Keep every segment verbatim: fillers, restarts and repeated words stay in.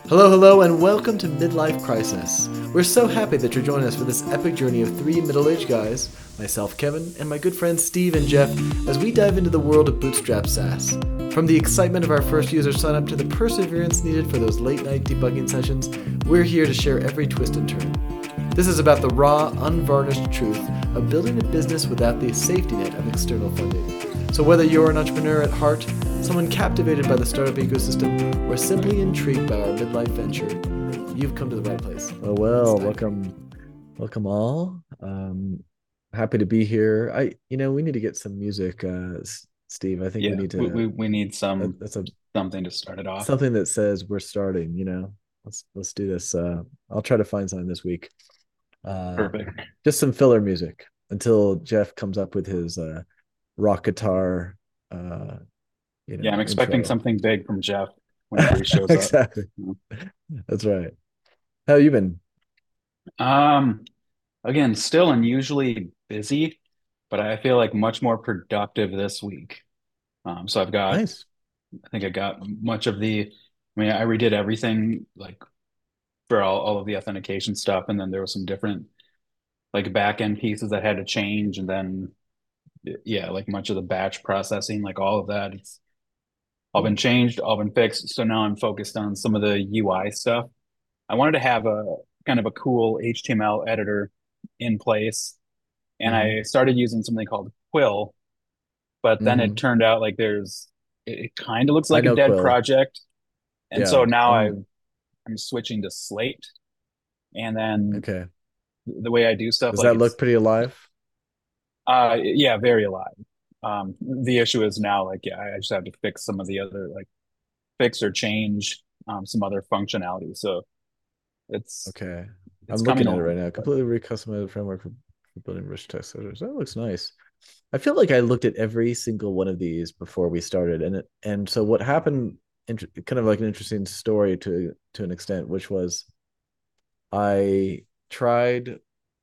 Hello, hello, and welcome to Midlife Crisis. We're so happy that you're joining us for this epic journey of three middle aged guys, myself, Kevin, and my good friends Steve and Jeff, as we dive into the world of Bootstrap SaaS. From the excitement of our first user sign up to the perseverance needed for those late night debugging sessions, we're here to share every twist and turn. This is about the raw, unvarnished truth of building a business without the safety net of external funding. So whether you're an entrepreneur at heart, someone captivated by the startup ecosystem, or simply intrigued by our midlife venture, you've come to the right place. Oh well, welcome, welcome all. Um, happy to be here. I, you know, we need to get some music, uh, S- Steve. I think we Yeah, need we, to. we we need Uh, some that's a something to start it off. something that says we're starting. You know, let's let's do this. Uh, I'll try to find something this week. Uh, Perfect. just some filler music until Jeff comes up with his uh rock guitar, uh, you Yeah, I'm know, expecting intro. something big from Jeff whenever he shows up. Exactly. That's right. How you been? Um, Again, still unusually busy, but I feel like much more productive this week. Um, so I've got, Nice. I think I got much of the, I mean, I redid everything like for all, all of the authentication stuff, and then there was some different like back end pieces that had to change, and then yeah, like much of the batch processing, like all of that. It's all been Cool. changed, all been fixed. So now I'm focused on some of the U I stuff. I wanted to have a kind of a cool H T M L editor in place, and Mm-hmm. I started using something called Quill, but then it Mm-hmm. turned out like there's it, it kind of looks I like a know dead Quill. project. And Yeah. so now I I'm I'm switching to Slate, and then okay. the way I do stuff Does like that look it's pretty alive? uh yeah, very alive. Um the issue is now like yeah, I just have to fix some of the other like fix or change um some other functionality. So it's Okay. it's I'm coming looking at it right along. now. But Completely recustomized framework for, for building rich text editors. That looks nice. I feel like I looked at every single one of these before we started, and it, and so what happened, kind of like an interesting story to to an extent, which was I tried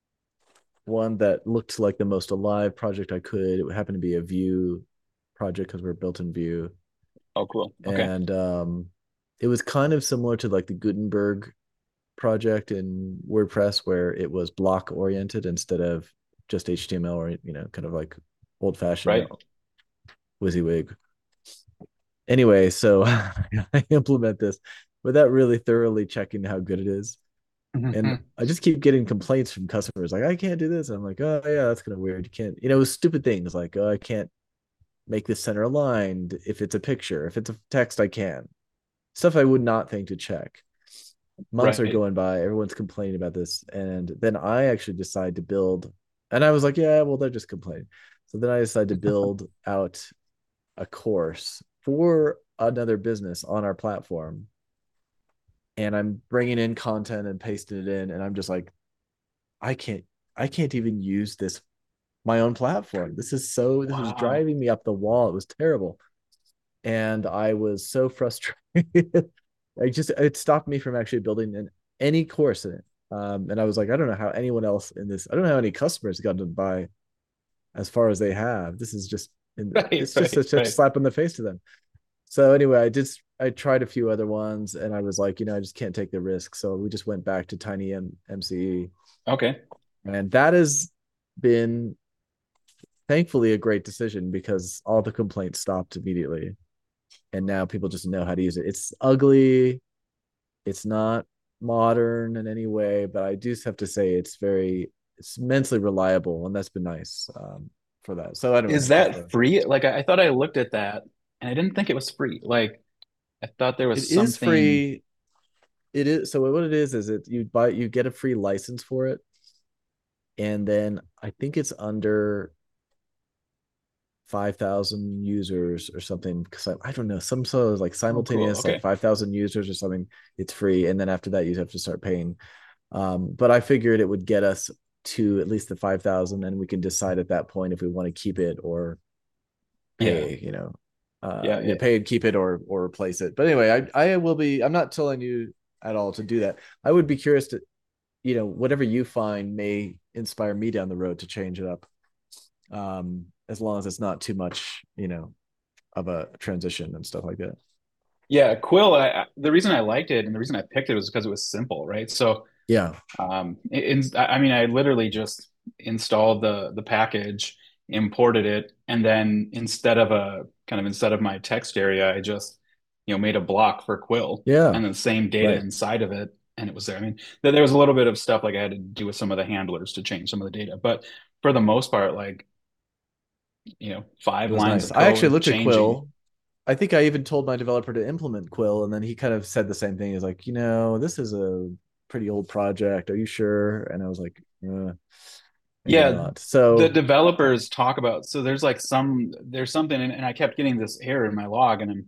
one that looked like the most alive project I could. It happened to be a Vue project because we're built in Vue, oh cool. Okay. and um, it was kind of similar to like the Gutenberg project in WordPress where it was block oriented instead of just H T M L, or you know, kind of like old fashioned Right. WYSIWYG. Anyway, so I implement this without really thoroughly checking how good it is. And Mhm. I just keep getting complaints from customers like, I can't do this. I'm like, oh yeah, that's kind of weird. You can't, you know, stupid things like, oh, I can't make this center aligned if it's a picture. If it's a text, I can. Stuff I would not think to check. Months are Right. going by, everyone's complaining about this, and then I actually decide to build, and I was like, yeah, well, they're just complaining. So then I decided to build out a course for another business on our platform, and I'm bringing in content and pasting it in, and I'm just like, I can't, I can't even use this my own platform. This is so, this was Wow. driving me up the wall. It was terrible, and I was so frustrated. I just it stopped me from actually building an, any course in it. Um, and I was like, I don't know how anyone else in this. I don't know how any customers got to buy as far as they have. This is just Right, it's just right, such a right. slap in the face to them. So anyway, I did. I tried a few other ones, and I was like, you know, I just can't take the risk. So we just went back to Tiny M- MCE, Okay. and that has been thankfully a great decision because all the complaints stopped immediately, and now people just know how to use it. It's ugly. It's not modern in any way, but I do have to say it's very it's immensely reliable, and that's been nice um, for that. So anyway, Is just uh, that free? Like I, I thought I looked at that and I didn't think it was free. Like I thought there was it is something. free. It is so what it is is it you buy you get a free license for it, and then I think it's under five thousand users or something because I, I don't know some sort of like Oh, cool. simultaneous like Okay. five thousand users or something. It's free, and then after that you have to start paying. Um, but I figured it would get us to at least the five thousand, and we can decide at that point if we want to keep it or Yeah. pay, you know, uh, Yeah. you know, pay and keep it or or replace it. But anyway, I I will be. I'm not telling you at all to do that. I would be curious to, you know, whatever you find may inspire me down the road to change it up. Um, as long as it's not too much, you know, of a transition and stuff like that. Yeah, Quill, I, I- the reason I liked it and the reason I picked it was because it was simple, right? So, Yeah. um, in, I mean, I literally just installed the the package, imported it, and then instead of a kind of instead of my text area, I just, you know, made a block for Quill Yeah. and then same data Right. inside of it, and it was there. I mean, there there was a little bit of stuff like I had to do with some of the handlers to change some of the data, but for the most part, like, you know, It five was lines nice. of I actually code looked at changing. Quill. I think I even told my developer to implement Quill, and then he kind of said the same thing. He's like, you know, this is a pretty old project. Are you sure? And I was like, uh, maybe Yeah, not. the So, developers talk about, so there's like some there's something, and, and I kept getting this error in my log, and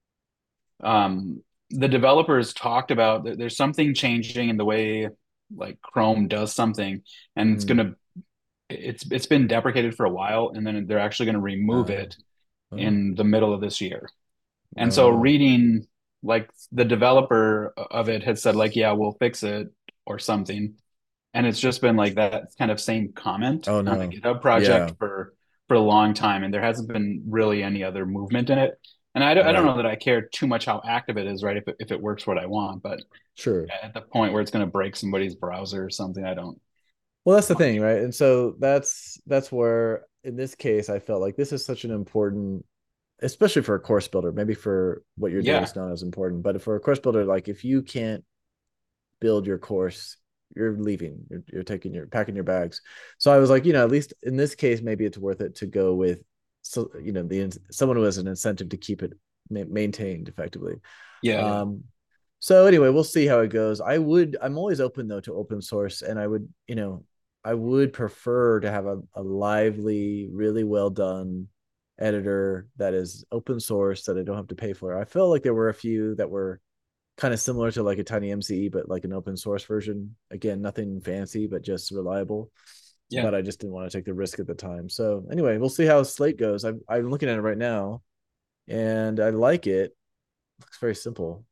um the developers talked about that there's something changing in the way like Chrome does something, and it's mm, gonna it's it's been deprecated for a while, and then they're actually gonna remove uh, it oh, in the middle of this year. And so oh, reading like the developer of it had said like, yeah, we'll fix it or something. And it's just been like that kind of same comment oh on the no. GitHub project Yeah, for for a long time, and there hasn't been really any other movement in it. And I don't, I don't right. know that I care too much how active it is, right? If it, if it works what I want, but Sure. at the point where it's going to break somebody's browser or something, I don't Well, that's the want to thing, do. right? And so that's that's where in this case I felt like this is such an important, especially for a course builder, maybe for what you're doing Yeah, it's not as important, but for a course builder, like if you can't build your course, you're leaving, you're, you're taking your packing your bags. So I was like, you know, at least in this case maybe it's worth it to go with, so you know, the someone who has an incentive to keep it ma- maintained effectively. yeah, yeah, um so anyway, we'll see how it goes. I would, I'm always open though to open source, and I would, you know, I would prefer to have a, a lively, really well done editor that is open source that I don't have to pay for. I feel like there were a few that were kind of similar to like a tiny M C E, but like an open source version. Again, nothing fancy, but just reliable. yeah, But I just didn't want to take the risk at the time. So anyway, we'll see how Slate goes. I'm I'm looking at it right now, and I like it. It looks very simple.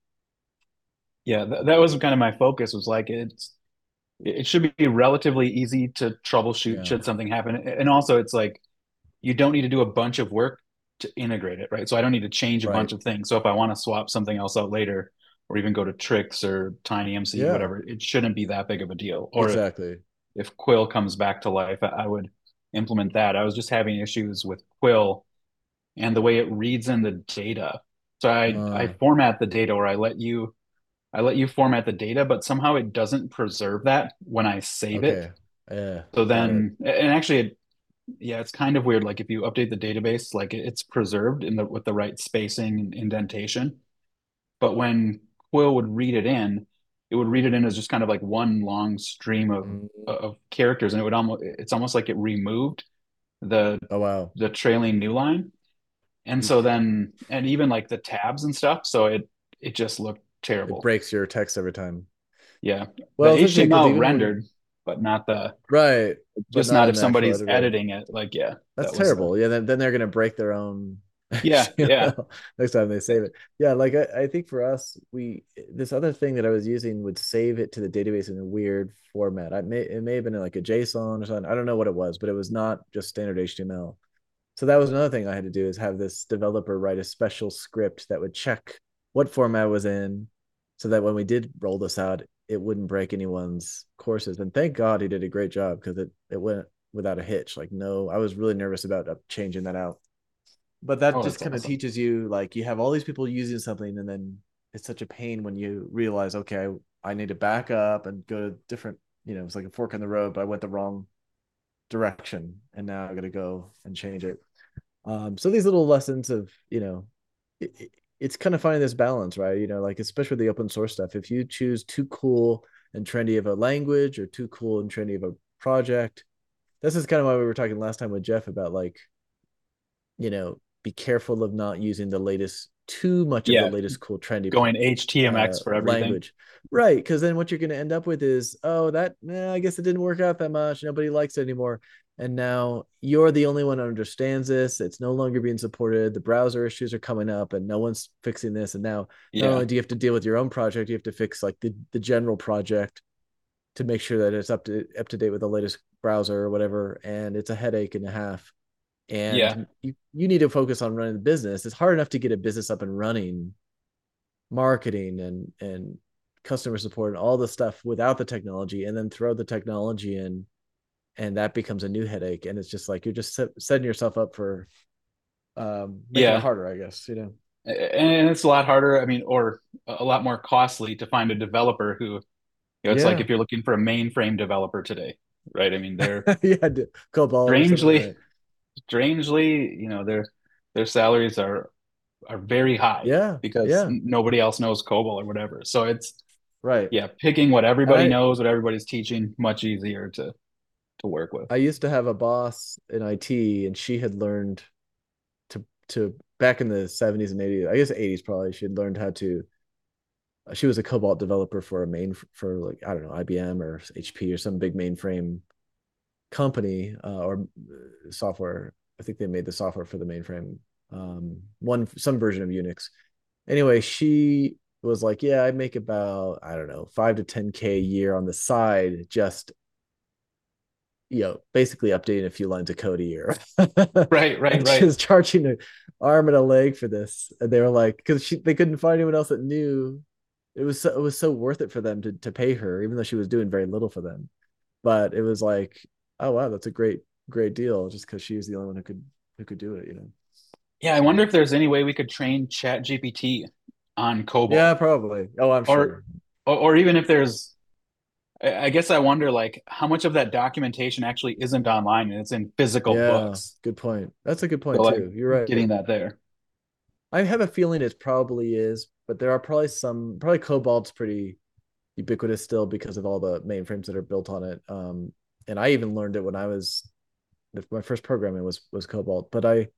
yeah. Th that was kind of my focus. Was like it's it should be relatively easy to troubleshoot Yeah. should something happen, and also it's like you don't need to do a bunch of work to integrate it, right? So I don't need to change a Right. bunch of things. So if I want to swap something else out later, or even go to Tricks or TinyMC, Yeah. whatever, it shouldn't be that big of a deal. Or if Exactly. if Quill comes back to life, I would implement that. I was just having issues with Quill and the way it reads in the data. So I I Uh, format the data, or I let you I let you format the data, but somehow it doesn't preserve that when I save it. okay. Yeah. So Got it. then, and actually, it yeah, it's kind of weird. Like if you update the database, like it's preserved in the with the right spacing and indentation. But when Quill would read it in, it would read it in as just kind of like one long stream of Mm. of characters, and it would almost it's almost like it removed the Oh wow. the trailing new line. And so Oof. then and even like the tabs and stuff, so it it just looked It terrible. breaks your text every time. Yeah. The Well, it's interesting because H T M L even when, rendered, but not the right, but just not not in if the actual somebody's editor. editing it. Like, yeah, That's that was uh terrible. Yeah, then, then they're gonna break their own yeah, yeah. H T M L next time they save it. Yeah, like I, I think for us, we this other thing that I was using would save it to the database in a weird format. I may it may have been like a JSON or something. I don't know what it was, but it was not just standard H T M L. So that was another thing I had to do, is have this developer write a special script that would check what format it was in, so that when we did roll this out, it wouldn't break anyone's courses. And thank God he did a great job, because it it went without a hitch. Like, no, I was really nervous about changing that out. But that Oh, just that's kind of awesome. teaches you, like, you have all these people using something, and then it's such a pain when you realize, okay, I need to back up and go to different, you know, it's like a fork in the road, but I went the wrong direction, and now I got to go and change it. Um, so these little lessons of, you know, it, it, it's kind of finding this balance, right? You know, like especially with the open source stuff, if you choose too cool and trendy of a language, or too cool and trendy of a project, this is kind of why we were talking last time with Jeff about, like, you know, be careful of not using the latest, too much of the Yeah, latest cool trendy going uh H T M X for everything. language, right? Because then what you're going to end up with is, oh, that eh, I guess it didn't work out that much, nobody likes it anymore, and now you're the only one who understands this. It's no longer being supported, the browser issues are coming up, and no one's fixing this, and now not Yeah. only do you have to deal with your own project, you have to fix like the, the general project to make sure that it's up to up to date with the latest browser or whatever, and it's a headache and a half. Yeah. And you, you need to focus on running the business. It's hard enough to get a business up and running marketing and and customer support and all the stuff without the technology, and then throw the technology in, and that becomes a new headache. And it's just like you're just set, setting yourself up for um making it Yeah. harder, I guess, you know. And it's a lot harder, I mean, or a lot more costly to find a developer who, you know, it's like Yeah. if you're looking for a mainframe developer today, right? I mean, they're Yeah, Cobalt or something, strangely, right? strangely, you know, their their salaries are are very high Yeah, because yeah, nobody else knows COBOL or whatever. So it's, right. yeah, picking what And everybody I knows, what everybody's teaching, much easier to to work with. I used to have a boss in I T, and she had learned to to back in the seventies and eighties, I guess eighties probably, she had learned how to she was a Cobalt developer for a main for like I don't know, I B M or H P or some big mainframe company, uh, or software. I think they made the software for the mainframe. Um, one some version of Unix. Anyway, she was like, "Yeah, I make about I don't know five to ten k a year on the side, just you know, basically updating a few lines of code a year." Right, right, And she right. was charging an arm and a leg for this, and they were like, because she they couldn't find anyone else that knew. It was so, it was so worth it for them to to pay her, even though she was doing very little for them. But it was like, oh wow, that's a great great deal, just because she was the only one who could who could do it, you know. Yeah, I wonder if there's any way we could train Chat G P T on COBOL, Yeah, probably. Oh, I'm or sure. or, or even if there's, I I guess I wonder like how much of that documentation actually isn't online and it's in physical Yeah, books. good point. That's a good So point like too. You're right. getting that there. I have a feeling it probably is, but there are probably some probably Cobalt's pretty ubiquitous still because of all the mainframes that are built on it. Um, and I even learned it when I was my first programming was was Cobalt. But I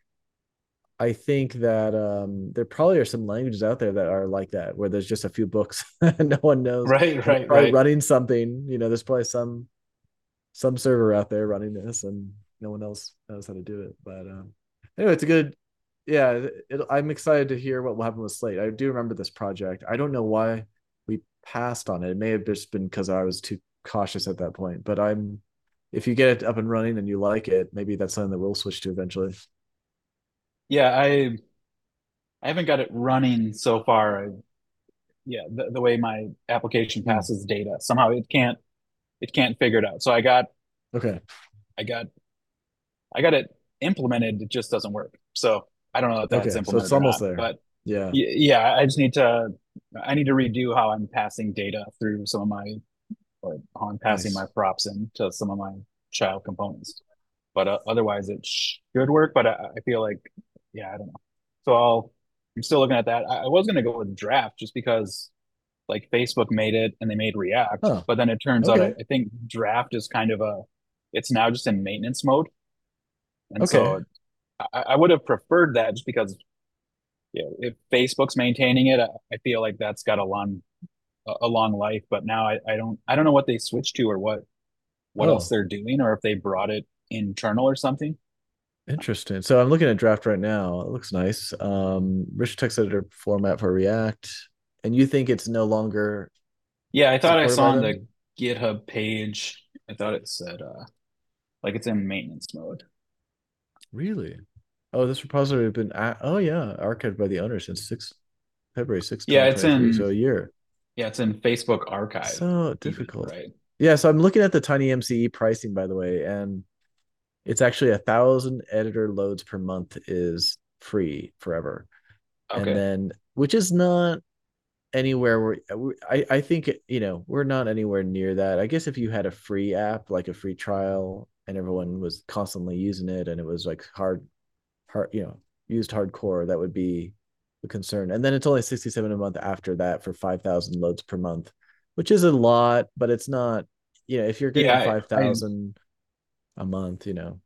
I think that um, there probably are some languages out there that are like that, where there's just a few books and no one knows, Right, and they're right, probably right. running something. You know, there's probably some some server out there running this, and no one else knows how to do it. But um, anyway, it's a good. Yeah, it, it, I'm excited to hear what will happen with Slate. I do remember this project. I don't know why we passed on it. It may have just been because I was too cautious at that point. But I'm, if you get it up and running and you like it, maybe that's something that we'll switch to eventually. Yeah, I I haven't got it running so far. I, yeah, the, the way my application Hmm. passes data, somehow it can't it can't figure it out. So I got Okay. I got I got it implemented. It just doesn't work. So I don't know if that's Okay. So it's implemented or almost not. there. But Yeah. y- yeah, I just need to I need to redo how I'm passing data through some of my, or how I'm passing my Nice. props into some of my child components. But uh, otherwise, it should work. But I, I feel like, yeah, I don't know. So I'll I'm still looking at that. I, I was going to go with Draft just because like Facebook made it and they made React, Oh, but then it turns out I, okay. I think Draft is kind of a it's now just in maintenance mode. And Okay. so I, I would have preferred that just because, yeah, if Facebook's maintaining it, I, I feel like that's got a long a, a long life. But now I, I don't I don't know what they switched to, or what what else Oh, they're doing, or if they brought it internal or something. interesting. So I'm looking at Draft right now. It looks nice. Um, rich text editor format for React. And you think it's no longer Yeah, I thought I supported saw by on them? the GitHub page, I thought it said uh like it's in maintenance mode. Really? Oh, this repository has been a oh yeah, archived by the owner since six February sixth, Yeah, it's 2023. in So a year. yeah, it's in Facebook archive So even, difficult. right? Yeah, so I'm looking at the TinyMCE pricing, by the way, and it's actually a thousand editor loads per month is free forever. And Okay. then, which is not anywhere where I, I think, you know, we're not anywhere near that. I guess if you had a free app, like a free trial, and everyone was constantly using it and it was like hard, hard, you know, used hardcore, that would be a concern. And then it's only sixty-seven a month after that for five thousand loads per month, which is a lot, but it's not, you know, if you're getting Yeah, I I, five thousand a month, you know,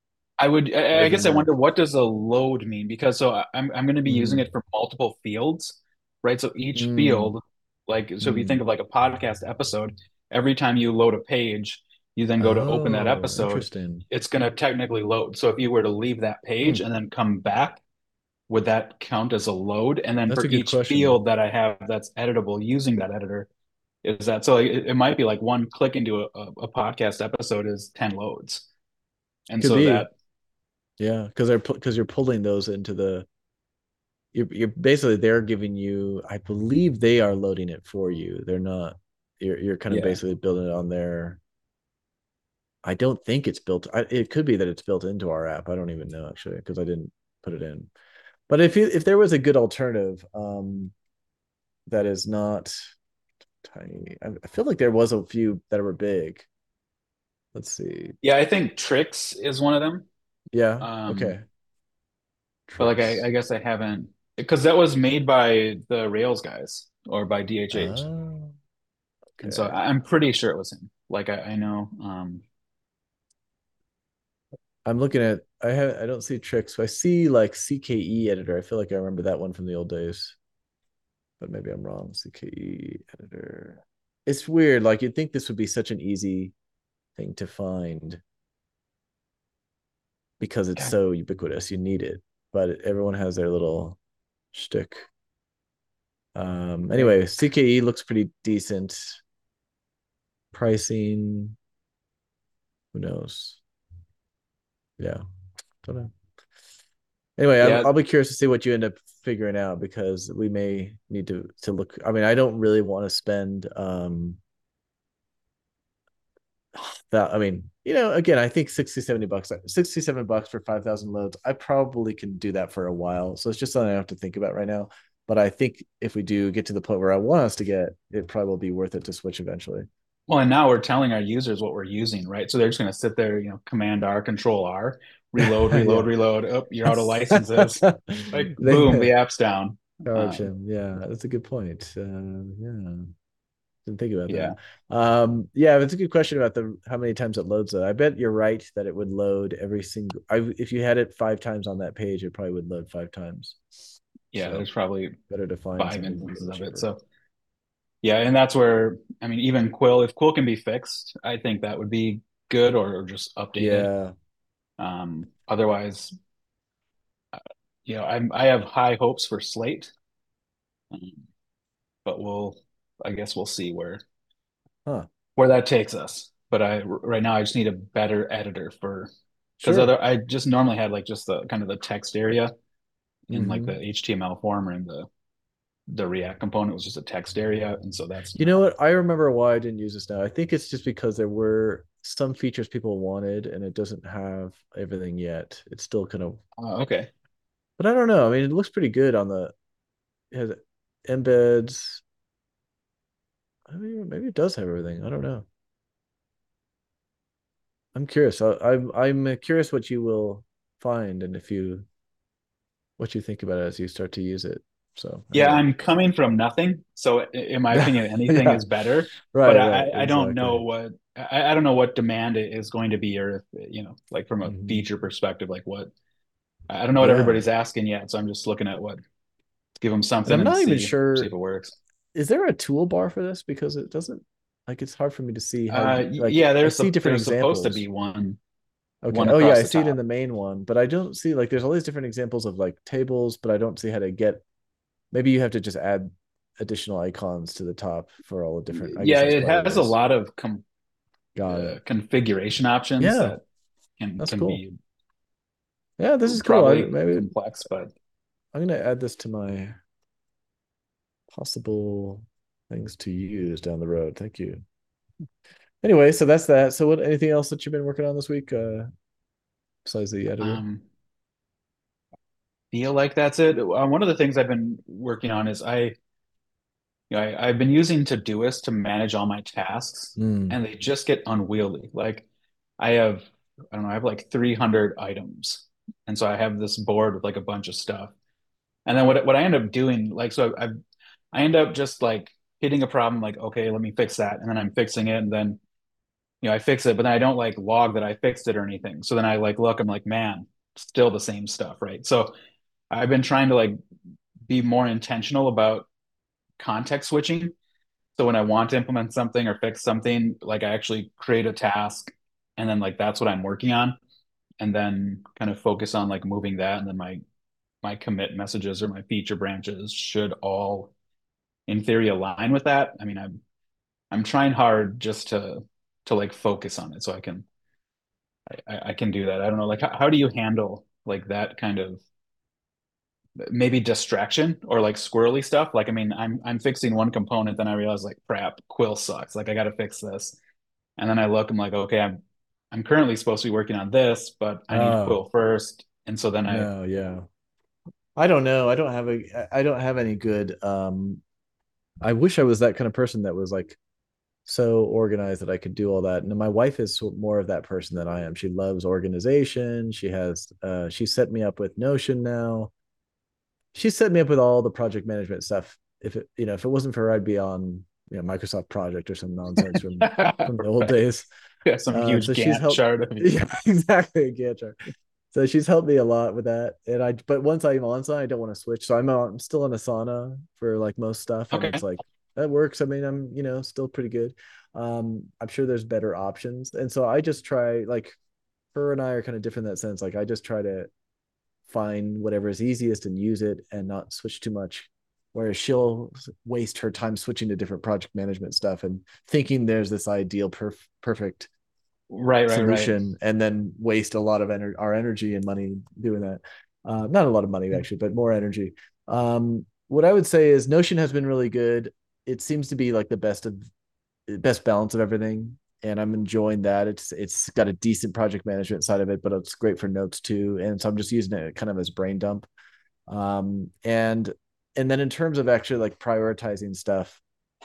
I would I, I every guess I month. wonder what does a load mean, because so I- I'm I'm going to be using Mm, it for multiple fields, right? So each mm, field, like, so if you think mm. of like a podcast episode, every time you load a page, you then go to open that Oh, episode, interesting. it's going to technically load. So if you were to leave that page Hmm. and then come back, would that count as a load? And then That's for a good each question. field that I have that's editable using that editor, is that so? It, it might be like one click into a, a, a podcast episode is ten loads. And Could so be. that, Yeah, because they're because you're pulling those into the you're, you're basically they're giving you, I believe they are loading it for you. They're not, you're you're kind of Yeah. basically building it on their, I don't think it's built. I, it could be that it's built into our app. I don't even know actually because I didn't put it in. But if you if there was a good alternative, um, that is not tiny, I, I feel like there was a few that were big. Let's see. Yeah, I think Tricks is one of them. Yeah. Um, Okay. but like I, I Tricks. guess I haven't because that was made by the Rails guys or by D H H. Oh, And so okay. I- I'm pretty sure it was him. Like I, I know. Um, I'm looking at. I have. I don't see tricks. I see like C K E editor. I feel like I remember that one from the old days, but maybe I'm wrong. C K E editor. It's weird. Like you'd think this would be such an easy thing to find because it's God, so ubiquitous. You need it, but everyone has their little shtick. Um. okay. Anyway, C K E looks pretty decent. Pricing. Who knows? Yeah. Don't know. Anyway, I'm, Yeah, I'll be curious to see what you end up figuring out because we may need to to look. I mean, I don't really want to spend um that. I mean, you know, again, I think sixty, seventy bucks, sixty-seven bucks for five thousand loads. I probably can do that for a while. So it's just something I have to think about right now. But I think if we do get to the point where I want us to get, it probably will be worth it to switch eventually. well, and now we're telling our users what we're using, right? So they're just going to sit there, you know, Command R, Control R, reload, reload, Yeah. reload. Oh, you're out of licenses. Like, boom, the They app's down. charge Um, him. Yeah, that's a good point. Uh, yeah. Didn't think about that. yeah, Um, yeah, it's a good question about the how many times it loads. Though I bet you're right that it would load every single. I if you had it five times on that page, it probably would load five times. yeah, So there's probably better to find five something instances really of it. cheaper. So, yeah, and that's where, I mean, even Quill, if Quill can be fixed, I think that would be good or, or just updated. Yeah, Um, otherwise, you know, I'm, I have high hopes for Slate, um, but we'll, I guess we'll see where huh? where that takes us. But I right now I just need a better editor for because Sure. other I just normally had like just the kind of the text area in like Hmm. the H T M L form or in the the React component was just a text area, and so that's You know not. what? I remember why I didn't use this now. I think it's just because there were some features people wanted, and it doesn't have everything yet. It's still kind of, Uh, okay, but I don't know. I mean, it looks pretty good on the. It has embeds. I mean, maybe it does have everything. I don't know. I'm curious. I, I'm I'm curious what you will find and if you what you think about it as you start to use it. So yeah, anyway, I'm coming from nothing, so in my yeah, opinion, anything yeah, is better. But right, right, I I don't know exactly. what I, I don't know what demand is going to be, or if you know, like from a Hmm. feature perspective, like what I don't know what Yeah, everybody's asking yet. So I'm just looking at what give them and something I'm and not even see see if sure. it works. Is there a toolbar for this because it doesn't like it's hard for me to see how Uh, you like yeah, I there's see a, different there's supposed to be examples. one Okay. one Oh yeah, across I the see it in top. the main one, but I don't see like there's all these different examples of like tables, but I don't see how to get maybe you have to just add additional icons to the top for all the different. I guess Yeah, that's it probably what it has a is. lot of com Got uh, it. configuration options Yeah, that can that's can cool. be Yeah, this is cool. I probably maybe complex, but I'm gonna add this to my possible things to use down the road. Thank you. Anyway, so that's that. So what anything else that you've been working on this week, uh, besides the editor? um, feel like that's it. Uh, one of the things I've been working on is I you know, I, I've been using Todoist to manage all my tasks, Mm. and they just get unwieldy. Like I have, I don't know, I have like three hundred items, and so I have this board with like a bunch of stuff. And then what what I end up doing, like, so I I end up just like hitting a problem, like, okay, let me fix that, and then I'm fixing it, and then you know I fix it, but then I don't like log that I fixed it or anything. So then I like look, I'm like, man, still the same stuff, right? So I've been trying to like be more intentional about context switching. So when I want to implement something or fix something, like I actually create a task, and then like that's what I'm working on, and then kind of focus on like moving that, and then my my commit messages or my feature branches should all in theory align with that. I mean, I'm I'm trying hard just to to like focus on it so I can I, I can do that. I don't know, like how, how do you handle like that kind of maybe distraction or like squirrely stuff. Like, I mean, I'm I'm fixing one component, then I realize like crap, Quill sucks. Like I gotta fix this. And then I look, I'm like, okay, I'm I'm currently supposed to be working on this, but I need Oh, Quill first. And so then I no, yeah. I don't know. I don't have a I don't have any good um I wish I was that kind of person that was like so organized that I could do all that. And my wife is more of that person than I am. She loves organization. She has uh she set me up with Notion now. She set me up with all the project management stuff. If it, you know, if it wasn't for her, I'd be on, you know, Microsoft Project or some nonsense from from the old days. yeah, some Uh, huge so she's Gantt helped. chart of you. Yeah, exactly. A Gantt chart. So she's helped me a lot with that. And I, but once I'm on Asana, I don't want to switch. So I'm, on, I'm still on Asana for like most stuff. And it's Okay. like, that works. I mean, I'm, you know, still pretty good. Um, I'm sure there's better options. And so I just try, like, her and I are kind of different in that sense. Like, I just try to find whatever is easiest and use it and not switch too much. Whereas she'll waste her time switching to different project management stuff and thinking there's this ideal perf- perfect Right, right, right. solution and then waste a lot of ener- our energy and money doing that. Uh, not a lot of money actually, but more energy. Um, what I would say is Notion has been really good. It seems to be like the best of best balance of everything, and I'm enjoying that. It's it's got a decent project management side of it, but it's great for notes too. And so I'm just using it kind of as brain dump. Um, and and then in terms of actually like prioritizing stuff,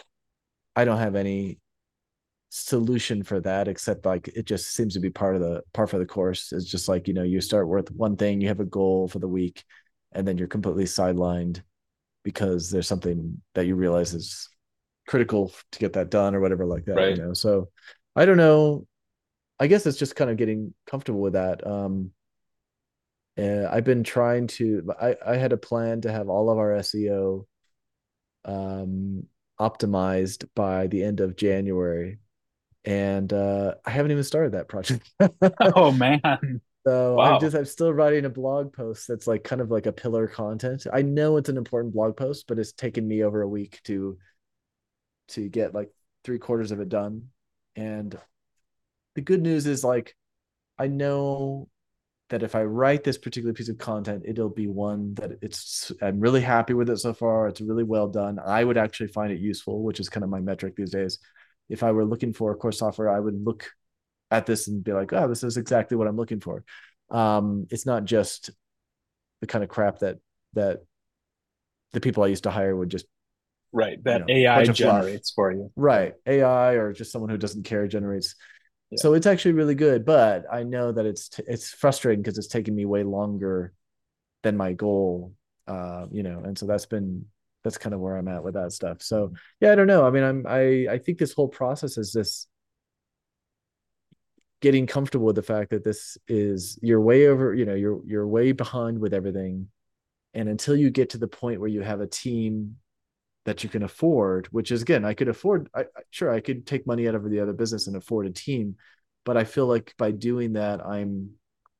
I don't have any solution for that except like it just seems to be part of the part for the course. It's just like, you know, you start with one thing, you have a goal for the week, and then you're completely sidelined because there's something that you realize is critical to get that done or whatever like that, you Right. know. So I don't know, I guess it's just kind of getting comfortable with that. um uh, I've been trying to I, I had a plan to have all of our S E O um optimized by the end of January, and uh, I haven't even started that project. Oh man. So I'm Wow. just I'm still writing a blog post that's like kind of like a pillar content. I know it's an important blog post, but it's taken me over a week to to get like three quarters of it done. And the good news is like I know that if I write this particular piece of content, it'll be one that it's I'm really happy with it so far. It's really well done. I would actually find it useful, which is kind of my metric these days. If I were looking for a course software, I would look at this and be like, oh, this is exactly what I'm looking for. Um, it's not just the kind of crap that that the people I used to hire would just, Right. you That know, A I bunch of fluff. generates for you. Right. A I or just someone who doesn't care generates. Yeah. So it's actually really good, but I know that it's t- it's frustrating because it's taken me way longer than my goal. Uh, you know, and so that's been that's kind of where I'm at with that stuff. So yeah, I don't know. I mean, I'm I I think this whole process is this getting comfortable with the fact that this is you're way over, you know, you're you're way behind with everything. And until you get to the point where you have a team that you can afford, which is again, I could afford, I, sure, I could take money out of the other business and afford a team, but I feel like by doing that, I'm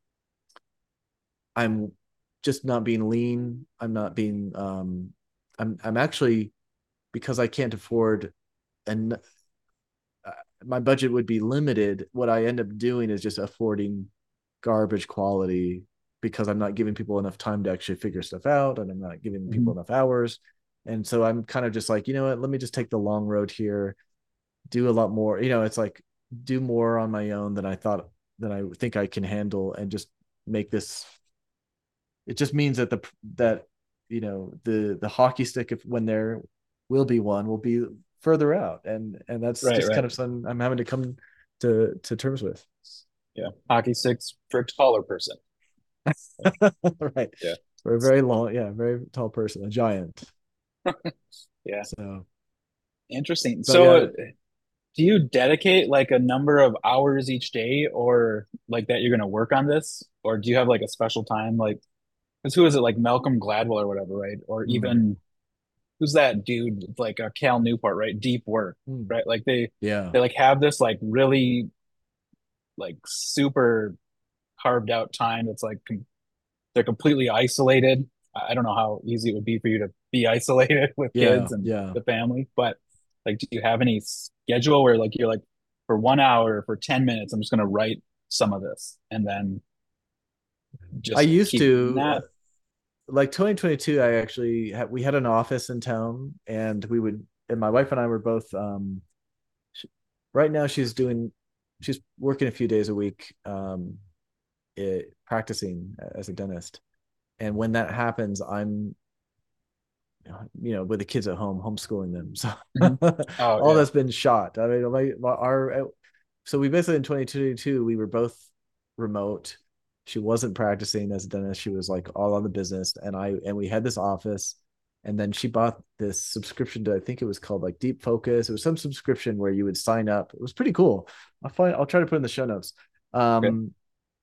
I'm just not being lean. I'm not being um I'm I'm actually because I can't afford and uh, my budget would be limited. What I end up doing is just affording garbage quality because I'm not giving people enough time to actually figure stuff out and I'm not giving people Mhm. enough hours. And so I'm kind of just like, you know what, let me just take the long road here, do a lot more. You know, it's like do more on my own than I thought than I think I can handle and just make this. It just means that the that you know the the hockey stick if when there will be one will be further out and and that's Right, just kind right. of something I'm having to come to to terms with. Yeah. Hockey sticks for a taller person. Right. Yeah. For a very long, yeah, very tall person, a giant. Yeah. So, Interesting. but yeah, So do you dedicate like a number of hours each day or like that you're going to work on this? Or do you have like a special time? Like, because who is it? Like Malcolm Gladwell or whatever, right? Or mm, even who's that dude? Like uh, Cal Newport, right? Deep work, mm, right? Like they, yeah, they like have this like really like super carved out time that's like com they're completely isolated. I don't know how easy it would be for you to be isolated with yeah, kids and yeah. the family, but like, do you have any schedule where like you're like for one hour, for ten minutes, I'm just going to write some of this and then I just used keep doing to. that? like twenty twenty-two, I actually had we had an office in town, and we would and my wife and I were both um she, right now she's doing she's working a few days a week um it, practicing as a dentist. And when that happens, I'm you know with the kids at home homeschooling them. So Mhm. Oh all yeah. that's been shot. I mean, my, my our so we basically in twenty twenty-two we were both remote. She wasn't practicing as a dentist. She was like all on the business, and I and we had this office. And then she bought this subscription to I think it was called like Deep Focus. It was some subscription where you would sign up. It was pretty cool. I'll find I'll try to put it in the show notes. Okay. Um,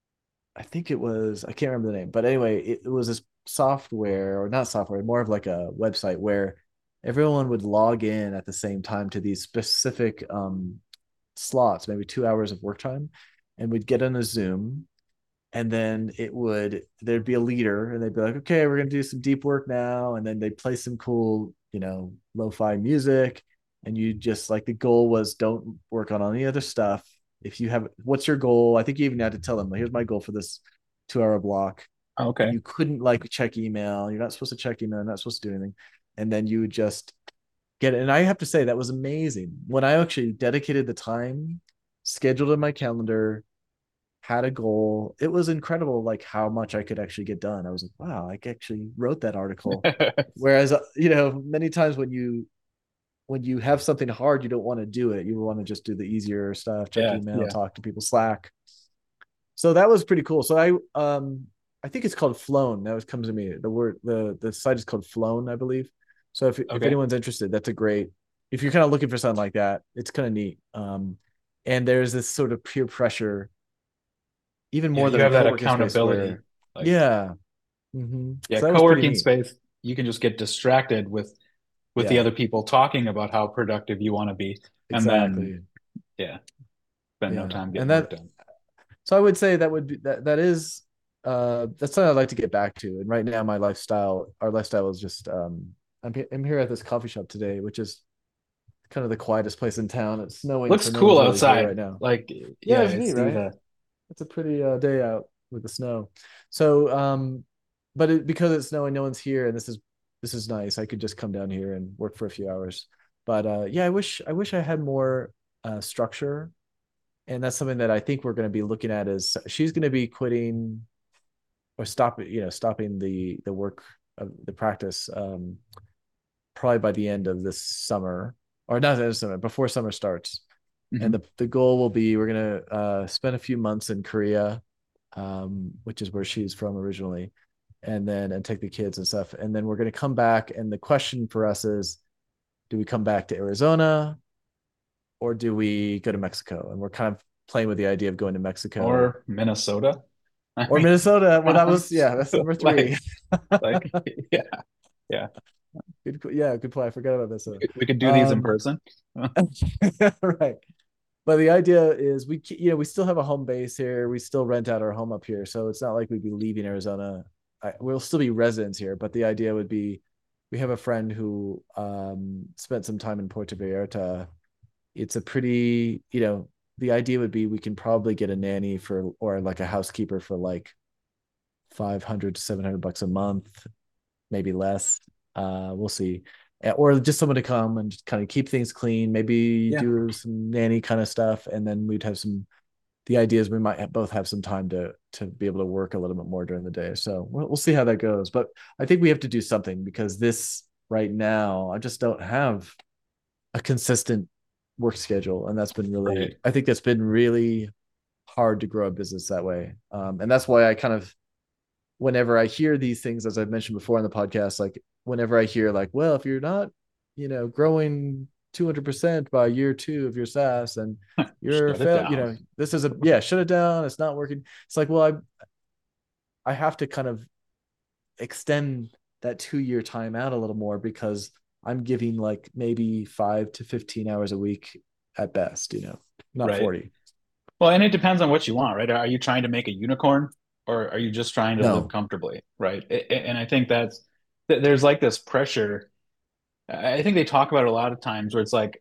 I think it was I can't remember the name, but anyway, it, it was this software or not software, more of like a website where everyone would log in at the same time to these specific um, slots, maybe two hours of work time, and we'd get on a Zoom, and then it would there'd be a leader, and they'd be like, "Okay, we're gonna do some deep work now," and then they'd play some cool, you know, lo-fi music, and you just like the goal was don't work on any other stuff. If you have, what's your goal? I think you even had to tell them, here's my goal for this two-hour block. Okay. You couldn't like check email. You're not supposed to check email. You're not supposed to do anything, and then you would just get it. And I have to say that was amazing when I actually dedicated the time, scheduled in my calendar, had a goal. It was incredible, like how much I could actually get done. I was like, wow, I actually wrote that article. Whereas, uh, you know, many times when you when you have something hard, you don't want to do it. You want to just do the easier stuff, check Yeah. email, Yeah. talk to people, Slack. So that was pretty cool. So I um I think it's called Flown. That was comes to me. The word the the site is called Flown, I believe. So if if Okay. anyone's interested, that's a great. If you're kind of looking for something like that, it's kind of neat. Um, and there's this sort of peer pressure, even Yeah. more You than a have that co-working space accountability. where, Like, yeah, mm-hmm. yeah, So that was pretty co-working neat. space, you can just get distracted with with the Yeah, other people talking about how productive you want to be, and then exactly. yeah, spend no Yeah, time and getting work that. done. So I would say that would be that that is uh that's something I'd like to get back to. And right now my lifestyle, our lifestyle is just um I'm I'm here at this coffee shop today, which is kind of the quietest place in town. It's snowing, Looks so no cool one's really here outside. right now. Like, Yeah, yeah, it's I neat, see right? that. It's a pretty uh, day out with the snow. So um but it, because it's snowing, no one's here, and this is this is nice. I could just come down here and work for a few hours. But uh yeah, I wish I wish I had more uh structure, and that's something that I think we're going to be looking at is she's going to be quitting or stop you know stopping the the work of the practice um probably by the end of this summer, or not this summer, before summer starts. And Hmm. the, the goal will be we're going to uh spend a few months in Korea, um which is where she's from originally, and then and take the kids and stuff, and then we're going to come back, and the question for us is, do we come back to Arizona or do we go to Mexico? And we're kind of playing with the idea of going to Mexico Or Minnesota. I or mean, Minnesota. Well, that was, yeah, that's number three. like, like, yeah, yeah. Good, yeah, good play. I forgot about We Minnesota. could, we could do these in Um, person. right. But the idea is we, you know, we still have a home base here. We still rent out our home up here, so it's not like we'd be leaving Arizona. I, we'll still be residents here, but the idea would be, we have a friend who um, spent some time in Puerto Vallarta. It's a pretty, you know, the idea would be we can probably get a nanny for or like a housekeeper for like five hundred to seven hundred bucks a month, maybe less. Uh, we'll see. Uh, Or just someone to come and just kind of keep things clean, maybe Yeah, do some nanny kind of stuff, and then we'd have some. The idea is we might have, both have some time to to be able to work a little bit more during the day. So we'll, we'll see how that goes. But I think we have to do something because this right now, I just don't have a consistent work schedule, and that's been really. right. I think that's been really hard to grow a business that way, um, and that's why I kind of whenever I hear these things, as I've mentioned before on the podcast, like whenever I hear like, well, if you're not, you know, growing two hundred percent by year two of your SaaS and you're Shut it fail, you down. know, this is a, yeah, shut it down. It's not working. It's like, well, I, I have to kind of extend that two year time out a little more because I'm giving like maybe five to fifteen hours a week at best, you know, not Right. forty. Well, and it depends on what you want, right? Are you trying to make a unicorn or are you just trying to live No. comfortably, right? A- a- And I think that's th- there's like this pressure. I I think they talk about it a lot of times where it's like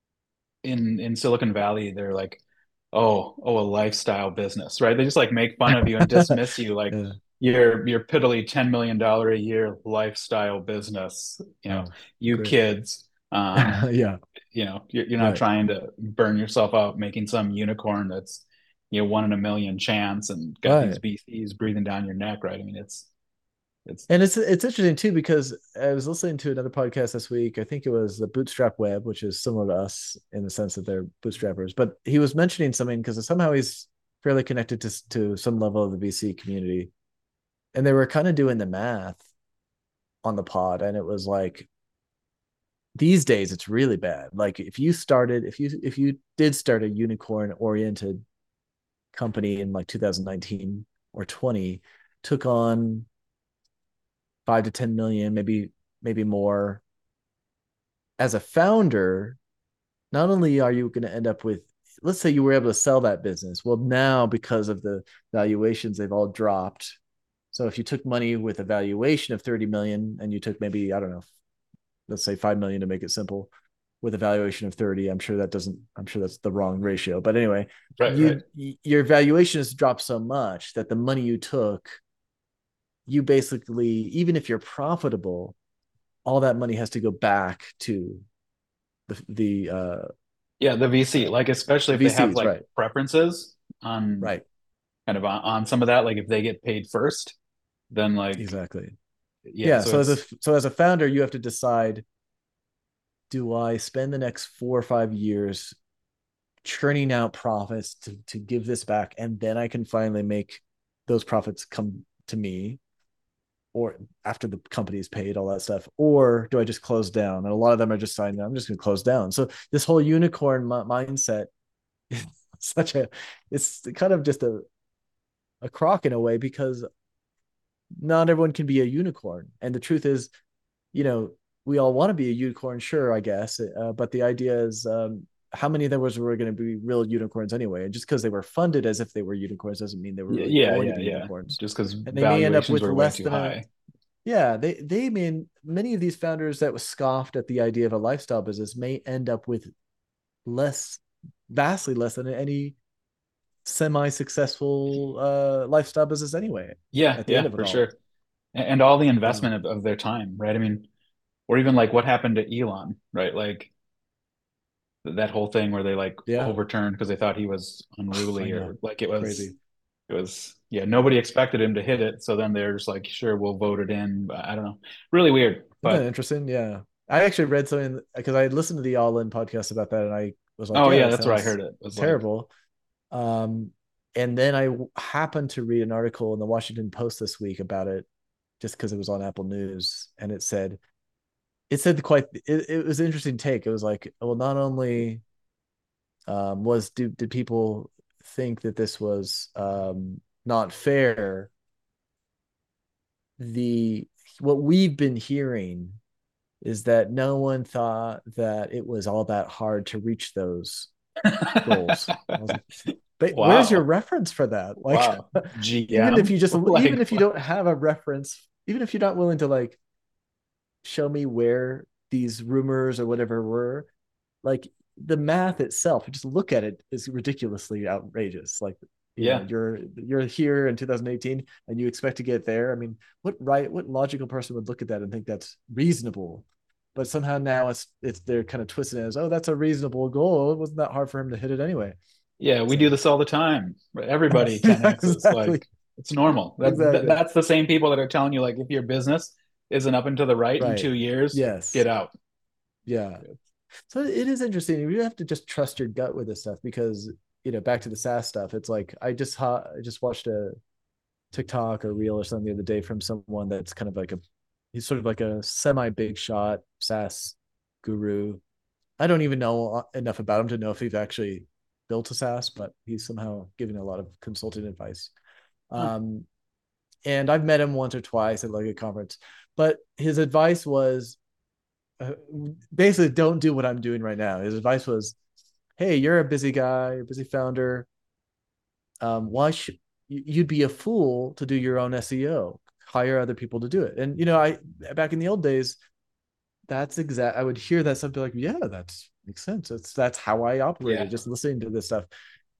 in in Silicon Valley, they're like, oh, oh, a lifestyle business, right? They just like make fun of you and dismiss you like, Yeah. your your piddly ten million dollar a year lifestyle business, you know, Oh, you great. kids, um, Yeah, you know, you're, you're not right. trying to burn yourself out making some unicorn that's, you know, one in a million chance and got these Right. V Cs breathing down your neck, right? I mean, it's it's And it's it's interesting too because I was listening to another podcast this week. I think it was the Bootstrap Web, which is similar to us in the sense that they're bootstrappers. But he was mentioning something because somehow he's fairly connected to to some level of the V C community, and they were kind of doing the math on the pod, and it was like these days it's really bad. Like if you started, if you if you did start a unicorn oriented company in like two thousand nineteen or twenty, took on five to ten million, maybe maybe more as a founder, not only are you going to end up with, let's say you were able to sell that business. Well, now because of the valuations, they've all dropped. So if you took money with a valuation of thirty million and you took maybe, I don't know, let's say five million to make it simple with a valuation of thirty, I'm sure that doesn't, I'm sure that's the wrong ratio. But anyway, right, right. you, your valuation has dropped so much that the money you took, you basically, even if you're profitable, all that money has to go back to the, the uh, Yeah, the V C, like especially the if they have V Cs, like right? preferences on Right. kind of on, on some of that, like if they get paid first, then like Exactly. yeah, Yeah. so So as a it's so as a founder, you have to decide: do I spend the next four or five years churning out profits to to give this back, and then I can finally make those profits come to me, or after the company is paid, all that stuff, or do I just close down? And a lot of them are just saying, I'm just going to close down. So this whole unicorn m- mindset is such a, it's kind of just a a crock in a way because not everyone can be a unicorn. And the truth is, you know, we all want to be a unicorn, sure, I guess. Uh, but the idea is, um, how many of those were going to be real unicorns anyway? And just because they were funded as if they were unicorns doesn't mean they were really yeah, going to yeah, be yeah. unicorns. Just because And they may end up valuations with were way less too than a, high. yeah, they, they mean many of these founders that was scoffed at the idea of a lifestyle business may end up with less, vastly less than any semi-successful uh, lifestyle business anyway Yeah, at the end yeah, of it for all. sure. And, and all the Um, investment of, of their time, right? I mean, or even like what happened to Elon, right? Like that whole thing where they like yeah, overturned because they thought he was I unruly or know. like it was Crazy. it was yeah, nobody expected him to hit it. So then they're just like, sure, we'll vote it in. But I don't know. Really weird. Isn't that But interesting? Yeah. I actually read something because I listened to the All In podcast about that and I was like, oh yeah, yeah, that that's where I sounds heard it. It was like, terrible. Um, and then I happened to read an article in the Washington Post this week about it just because it was on Apple News and it said, it said quite, it, it was an interesting take. It was like, well, not only um, was, do, did people think that this was um, not fair, the, what we've been hearing is that no one thought that it was all that hard to reach those goals. I was like, but where's your wow, reference for that? Like, wow, even if G M, you just, even like if you don't have a reference, even if you're not willing to like show me where these rumors or whatever were, like the math itself, just look at it is ridiculously outrageous. Like, you know, yeah, you're you're here in two thousand eighteen and you expect to get there. I mean, what right, what logical person would look at that and think that's reasonable? But somehow now it's it's they're kind of twisting it as, oh, that's a reasonable goal. It wasn't that hard for him to hit it anyway. yeah, we do So this all the time. Everybody ten X's, exactly, like it's normal. That, that exactly that's the same people that are telling you like if your business isn't up and to the right in right. two years, Yes, get out. yeah. So it is interesting. You have to just trust your gut with this stuff because, you know, back to the SaaS stuff. It's like I just ha- I just watched a TikTok or reel or something the other day from someone that's kind of like a he's sort of like a semi big shot SaaS guru. I don't even know enough about him to know if he's actually built a SaaS, but he's somehow giving a lot of consulting advice. Huh. Um, and I've met him once or twice at like a conference, but his advice was uh, basically don't do what I'm doing right now. His advice was, hey, you're a busy guy, you're a busy founder. Um, why should you'd be a fool to do your own S E O? Hire other people to do it. And you know, I back in the old days, that's exact. I would hear that stuff, be like, yeah, that makes sense. That's that's how I Yeah, operated. Just listening to this stuff.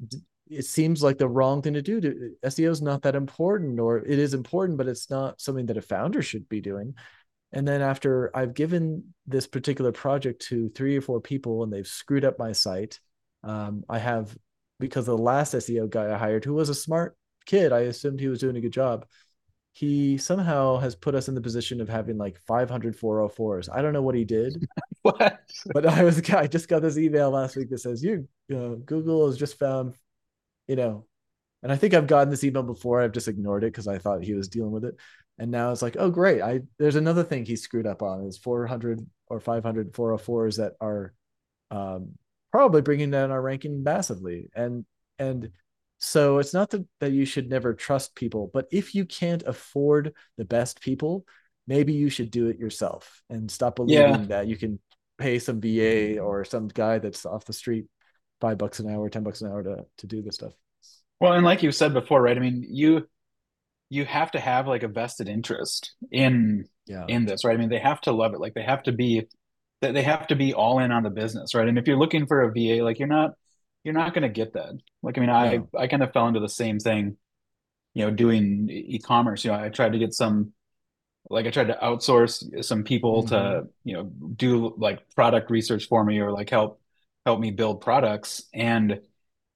it seems like the wrong thing to do. To S E O is not that important, or it is important, but it's not something that a founder should be doing. And then after I've given this particular project to three or four people and they've screwed up my site, um, I have, because the last S E O guy I hired, who was a smart kid, I assumed he was doing a good job. He somehow has put us in the position of having like five hundred four oh fours. I don't know what he did, What? but I was I just got this email last week that says you, you know, Google has just found, you know, and I think I've gotten this email before. I've just ignored it because I thought he was dealing with it. And now it's like, oh, great. I There's another thing he screwed up on is four hundred or five hundred four oh fours that are um, probably bringing down our ranking massively. And and so it's not that, that you should never trust people, but if you can't afford the best people, maybe you should do it yourself and stop Yeah. believing that you can pay some V A or some guy that's off the street five bucks an hour, ten bucks an hour to to do this stuff. Well, and like you said before, right? I mean, you you have to have like a vested interest in Yeah. in this, right? I mean, they have to love it. Like they have to be that they have to be all in on the business, right? And if you're looking for a V A, like you're not you're not going to get that. Like I mean, I No. I kind of fell into the same thing, you know, doing e- e-commerce. You know, I tried to get some like I tried to outsource some people Mm-hmm. to, you know, do like product research for me or like help help me build products. And it,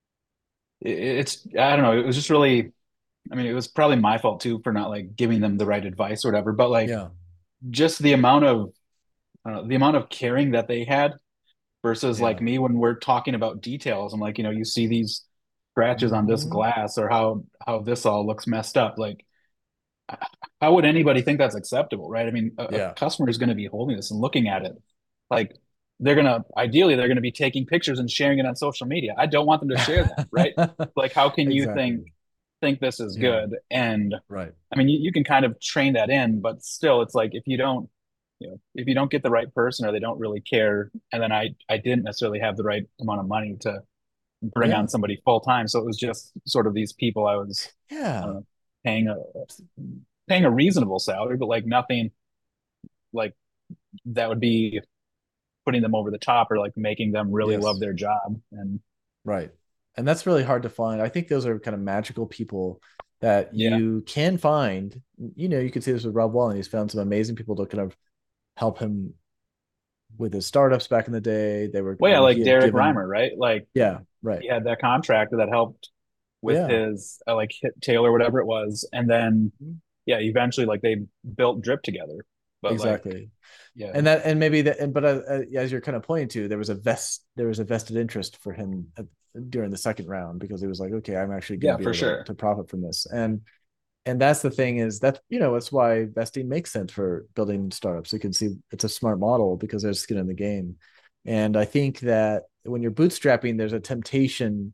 it's I don't know, it was just really I mean, it was probably my fault too for not like giving them the right advice or whatever. But like Yeah. just the amount of uh, the amount of caring that they had versus like Yeah. me when we're talking about details. I'm like, you know, you see these scratches on this Mm-hmm. glass or how how this all looks messed up. Like, how would anybody think that's acceptable, right? I mean, a, a Yeah. customer is going to be holding this and looking at it. Like, they're gonna ideally they're gonna be taking pictures and sharing it on social media. I don't want them to share that, right? Like, how can you think Exactly. think this is Yeah. good? And Right. I mean, you, you can kind of train that in, but still, it's like if you don't, you know, if you don't get the right person or they don't really care, and then I I didn't necessarily have the right amount of money to bring on Yeah. somebody full time, so it was just sort of these people I was, I don't Yeah. know, paying a paying a reasonable salary, but like nothing like that would be putting them over the top or like making them really love Yes. their job. And Right. And that's really hard to find. I think those are kind of magical people that yeah, you can find. You know, you could see this with Rob Wallen. He's found some amazing people to kind of help him with his startups back in the day. They were, well, I yeah, mean, he like had Derek given, Reimer, right? Like yeah, right. he had that contractor that helped with Yeah, his uh, like hit Taylor, whatever it was, and then yeah, eventually like they built Drip together. But like, exactly. yeah, And that, and maybe that, and but uh, uh, as you're kind of pointing to, there was a vest, there was a vested interest for him at, during the second round because he was like, okay, I'm actually going to yeah, be for able to sure, to profit from this, and and that's the thing is that you know that's why vesting makes sense for building startups. You can see it's a smart model because there's skin in the game, and I think that when you're bootstrapping, there's a temptation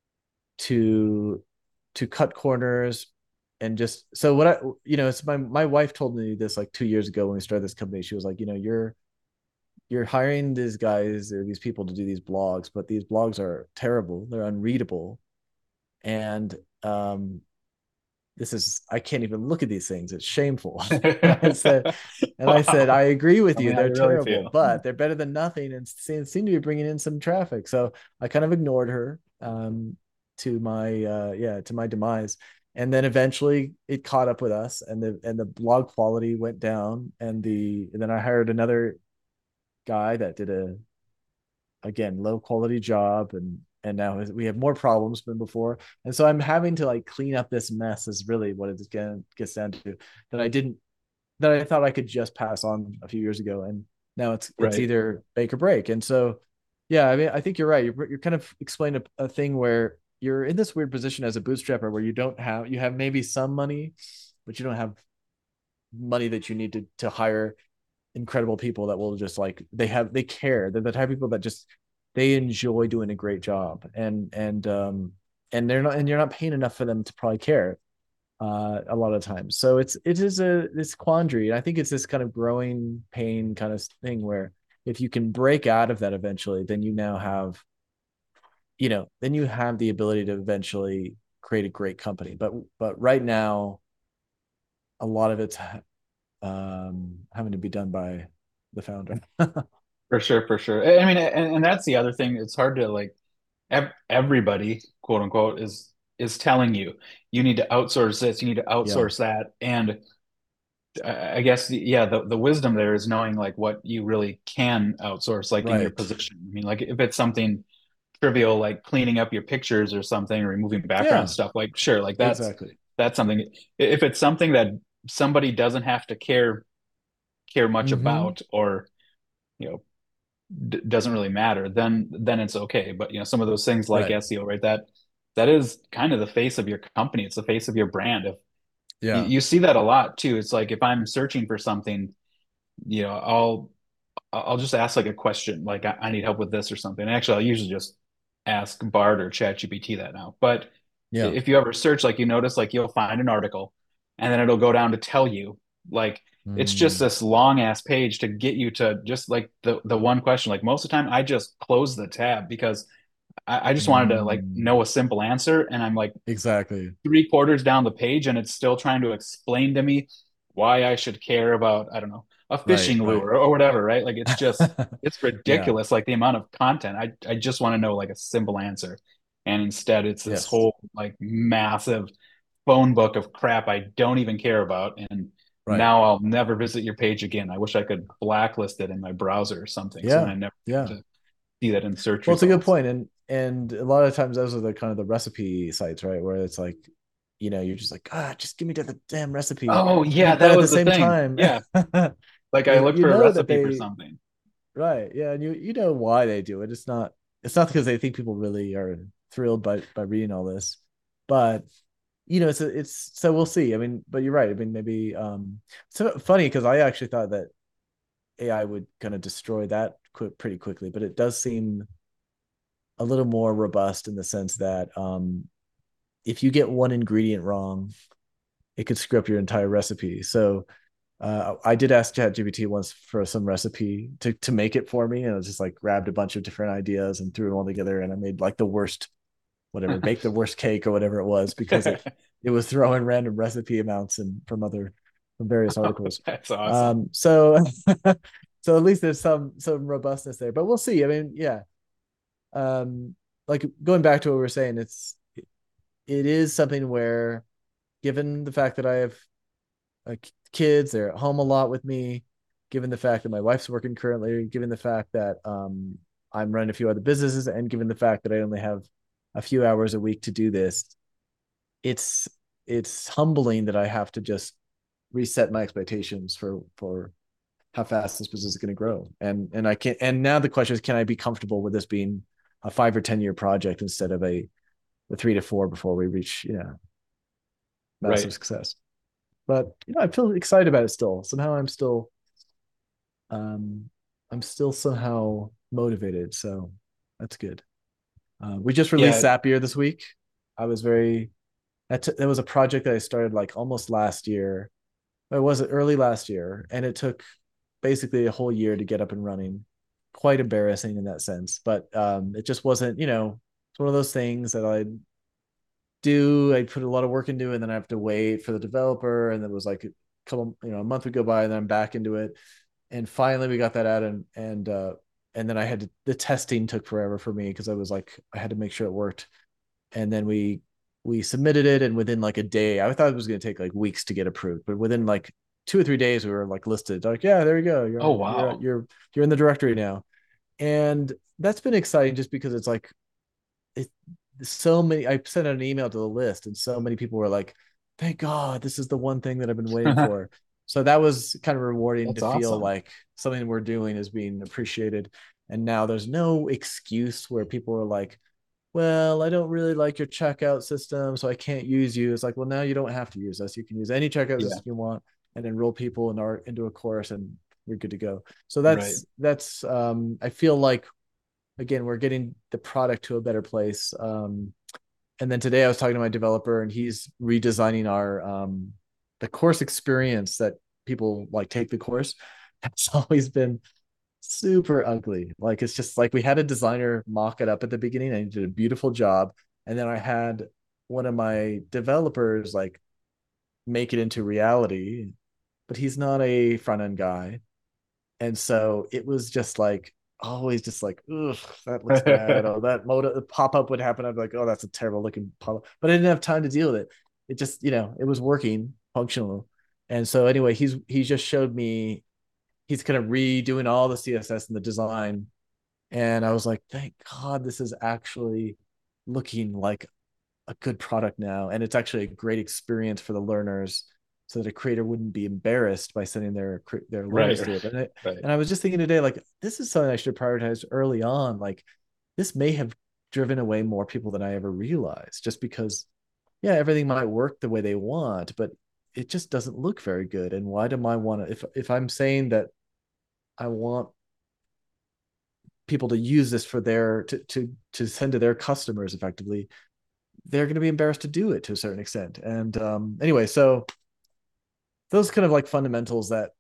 to to cut corners and just so what I you know it's my my wife told me this like two years ago when we started this company. She was like, you know, you're you're hiring these guys or these people to do these blogs, but these blogs are terrible. They're unreadable. And um, this is, I can't even look at these things. It's shameful. and I said, and I said, I wow. agree with Tell me you. how They're you really terrible, feel. but they're better than nothing and seem, seem to be bringing in some traffic. So I kind of ignored her um, to my, uh, yeah, to my demise. And then eventually it caught up with us and the, and the blog quality went down and the, and then I hired another guy that did a again low quality job and and now we have more problems than before and so I'm having to like clean up this mess is really what it gets down to that I didn't that I thought I could just pass on a few years ago and now it's it's Right. either make or break and so yeah I mean I think you're right you're, you're kind of explaining a, a thing where you're in this weird position as a bootstrapper where you don't have you have maybe some money but you don't have money that you need to to hire incredible people that will just like they have they care they're the type of people that just they enjoy doing a great job and and um and they're not and you're not paying enough for them to probably care uh a lot of times so it's it is a this quandary and I think it's this kind of growing pain kind of thing where if you can break out of that eventually then you now have you know then you have the ability to eventually create a great company but but right now a lot of it's um having to be done by the founder. For sure, for sure. I mean, and, and that's the other thing. It's hard to like ev- everybody, quote unquote, is is telling you you need to outsource this, you need to Yeah. outsource that, and I I guess yeah, the the wisdom there is knowing like what you really can outsource, like in your Right. position. I mean, like if it's something trivial like cleaning up your pictures or something, or removing background Yeah. stuff, like sure, like that's Exactly. that's something. If it's something that somebody doesn't have to care care much Mm-hmm. about, or you know d doesn't really matter, then then it's okay. But you know, some of those things like Right. S E O, right? That that is kind of the face of your company. It's the face of your brand. If you, Yeah. you see that a lot too. It's like if I'm searching for something, you know, I'll I'll just ask like a question, like I, I need help with this or something. Actually, I'll usually just ask Bard or ChatGPT that now. But Yeah. if you ever search, like you notice, like you'll find an article, and then it'll go down to tell you, like it's just Mm. this long ass page to get you to just like the the one question. Like most of the time, I just close the tab because I, I just wanted to like Mm. know a simple answer, and I'm like Exactly. three quarters down the page and it's still trying to explain to me why I should care about, I don't know, a Right. fishing Right. lure or whatever, right? Like it's just, it's Yeah. ridiculous, like the amount of content. I, I just want to know like a simple answer. And instead, it's this Yes. whole like massive phone book of crap I don't even care about. And Right. now I'll never visit your page again. I wish I could blacklist it in my browser or something. So then Yeah. I never have Yeah. to see that in search Well, it's a good results. point, and and a lot of times those are the kind of the recipe sites, right? Where it's like, you know, you're just like, ah, just give me the damn recipe, Oh, yeah, but but that at the was the same thing. time, Yeah. Like I you looked you for a know that recipe for they something. right, yeah, and you you know why they do it. It's not it's not because they think people really are thrilled by by reading all this, but you know, it's a, it's so we'll see. I mean, but you're right. I mean, maybe um, it's funny because I actually thought that A I would kind of destroy that quick pretty quickly, but it does seem a little more robust in the sense that um, if you get one ingredient wrong, it could screw up your entire recipe. So uh, I did ask ChatGPT once for some recipe to to make it for me, and I was just like grabbed a bunch of different ideas and threw them all together, and I made like the worst, whatever, bake the worst cake or whatever it was because it it was throwing random recipe amounts and from other from various Oh, articles. that's awesome. Um, so so at least there's some some robustness there, but we'll see. I mean, yeah, um, like going back to what we were saying, it's it is something where, given the fact that I have like kids, they're at home a lot with me, given the fact that my wife's working currently, given the fact that um, I'm running a few other businesses, and given the fact that I only have a few hours a week to do this, it's it's humbling that I have to just reset my expectations for for how fast this business is going to grow. And and I can't. And now the question is, can I be comfortable with this being a five or ten year project instead of a the three to four before we reach, you know, massive Right. success. But you know, I feel excited about it still. Somehow I'm still um I'm still somehow motivated. So that's good. Uh, we just released Yeah. Zapier this week. I was very that t- that was a project that I started like almost last year. It was early last year, and it took basically a whole year to get up and running. Quite embarrassing in that sense, but um, it just wasn't. You know, it's one of those things that I do. I put a lot of work into it, and then I have to wait for the developer. And then it was like a couple, you know, a month would go by, and then I'm back into it. And finally, we got that out, and and uh, and then I had to, the testing took forever for me because I was like I had to make sure it worked. And then we we submitted it, and within like a day, I thought it was going to take like weeks to get approved, but within like two or three days, we were like listed. Like, yeah, there you go. Oh, You're you're wow. you're you're in the directory now, and that's been exciting just because it's like it, so many. I sent out an email to the list, and so many people were like, "Thank God, this is the one thing that I've been waiting for." So that was kind of rewarding to That's feel awesome. like something we're doing is being appreciated. And now there's no excuse where people are like, "Well, I don't really like your checkout system, so I can't use you." It's like, well, now you don't have to use us. You can use any checkout Yeah. system you want and enroll people in our into a course, and we're good to go. So Right. that's that's um I feel like again we're getting the product to a better place. Um and then today I was talking to my developer, and he's redesigning our um the course experience that people like take the course. It's always been super ugly. Like it's just like we had a designer mock it up at the beginning and he did a beautiful job. And then I had one of my developers like make it into reality, but he's not a front end guy. And so it was just like always just like, ugh, that looks bad. Oh, that motor pop up would happen. I'd be like, oh, that's a terrible looking pop up. But I didn't have time to deal with it. It just, you know, it was working, functional. And so anyway, he's he just showed me he's kind of redoing all the C S S and the design. And I was like, thank God this is actually looking like a good product now. And it's actually a great experience for the learners so that a creator wouldn't be embarrassed by sending their their Right, learners through it. And I, right. and I was just thinking today, like, this is something I should prioritize early on. Like, this may have driven away more people than I ever realized, just because, yeah, everything might work the way they want, but it just doesn't look very good. And why do I want to, if if I'm saying that I want people to use this for their to to to send to their customers effectively, they're going to be embarrassed to do it to a certain extent. And um, anyway, so those kind of like fundamentals that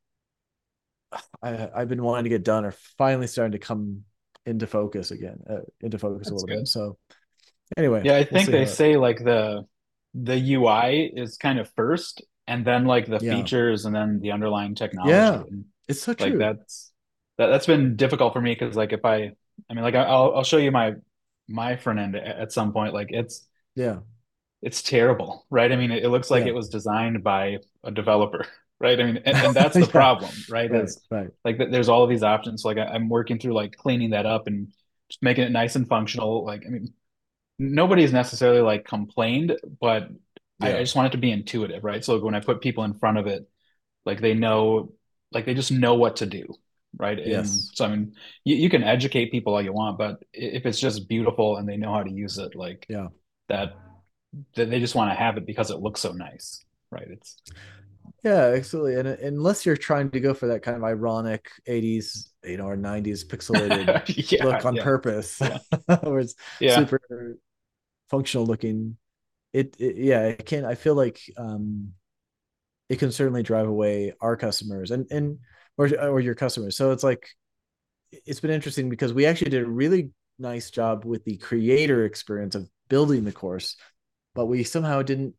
I, I've been wanting to get done are finally starting to come into focus again, uh, into focus a That's little bit. good. So anyway, Yeah, I we'll think see they how it. say like the the U I is kind of first, and then like the Yeah, features, and then the underlying technology. yeah, And it's so like true. that's that that's been difficult for me because like if I I mean like I- I'll I'll show you my my front end a- at some point. Like it's Yeah, it's terrible, right? I mean, it, it looks like yeah, it was designed by a developer, right? I mean, and, and that's the yeah. problem, right? Right, Is right. like th- there's all of these options. So, like I, I'm working through like cleaning that up and just making it nice and functional. Like, I mean, nobody's necessarily like complained, but I, I Yeah. just want it to be intuitive, right? So when I put people in front of it, like they know, like they just know what to do, right? And Yes. so, I mean, you, you can educate people all you want, but if it's just beautiful and they know how to use it, like Yeah. that that they just want to have it because it looks so nice, right? It's Yeah, absolutely. And uh, unless you're trying to go for that kind of ironic eighties, you know, or nineties pixelated yeah, look on yeah, purpose, yeah, where it's yeah, super functional looking, it, it yeah, it can. I feel like um, it can certainly drive away our customers and and or or your customers. So it's like it's been interesting because we actually did a really nice job with the creator experience of building the course, but we somehow didn't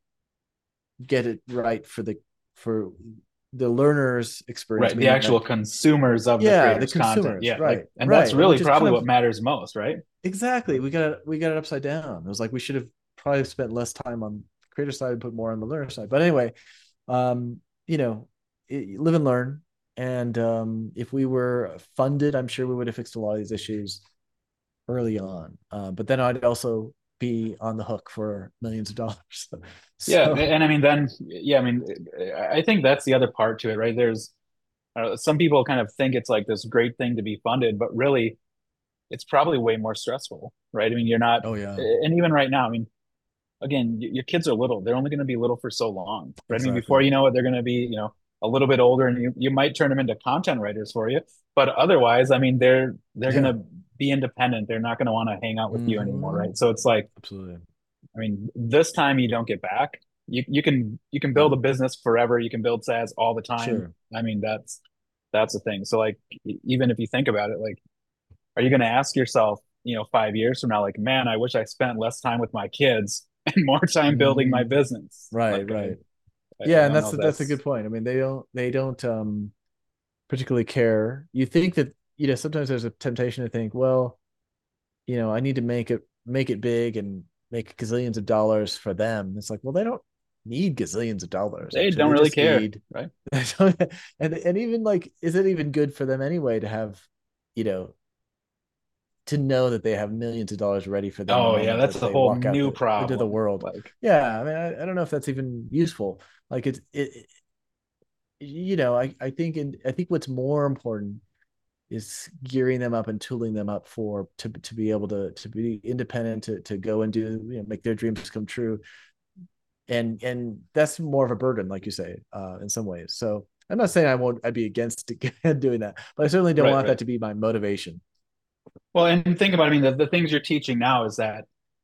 get it right for the for the learner's experience, right. The meaning actual like, consumers of the yeah, the creator's content, consumers, yeah, like, right, and that's right, and really which is kind probably what of matters most, right? exactly, Like, we got it we got it upside down. It was like we should have probably spent less time on the creator side and put more on the learner side. But anyway, um, you know, it, live and learn. And um, if we were funded, I'm sure we would have fixed a lot of these issues early on. Uh, but then I'd also be on the hook for millions of dollars. yeah, So and I mean, then, yeah, I mean, I think that's the other part to it, right? There's uh, some people kind of think it's like this great thing to be funded, but really, it's probably way more stressful, right? I mean, you're not, oh yeah, and even right now, I mean, again, your kids are little. They're only going to be little for so long, right? I mean, before exactly. you know it, they're going to be, you know, a little bit older, and you you might turn them into content writers for you. But otherwise, I mean, they're they're going Yeah. to be independent. They're not going to want to hang out with you anymore, Mm-hmm. right? So it's like, Absolutely. I mean, this time you don't get back. You you can you can Yeah. build a business forever. You can build SaaS all the time. Sure. I mean, that's that's the thing. So like, e- even if you think about it, like, are you going to ask yourself, you know, five years from now, like, man, I wish I spent less time with my kids and more time building my Mm-hmm. business. Right. Like, I, Right. I, I Yeah, and don't that's know if that's a that's good point. I mean, they don't they don't um particularly care. You think that, you know, sometimes there's a temptation to think, well, you know, I need to make it make it big and make gazillions of dollars for them. It's like, well, they don't need gazillions of dollars. they Actually, don't they really just care, need right? and and even like, is it even good for them anyway to have, you know, to know that they have millions of dollars ready for them the Oh yeah, moment that's that a they whole walk out new the into the problem. world? Like, Yeah, I mean, I, I don't know if that's even useful. Like it's it, you know, I I think in I think what's more important is gearing them up and tooling them up for to to be able to to be independent, to to go and do, you know, make their dreams come true. And and that's more of a burden, like you say, uh, in some ways. So I'm not saying I won't I'd be against doing that, but I certainly don't right, want that right. to be my motivation. Well, and think about, it, I mean, the, the things you're teaching now is that,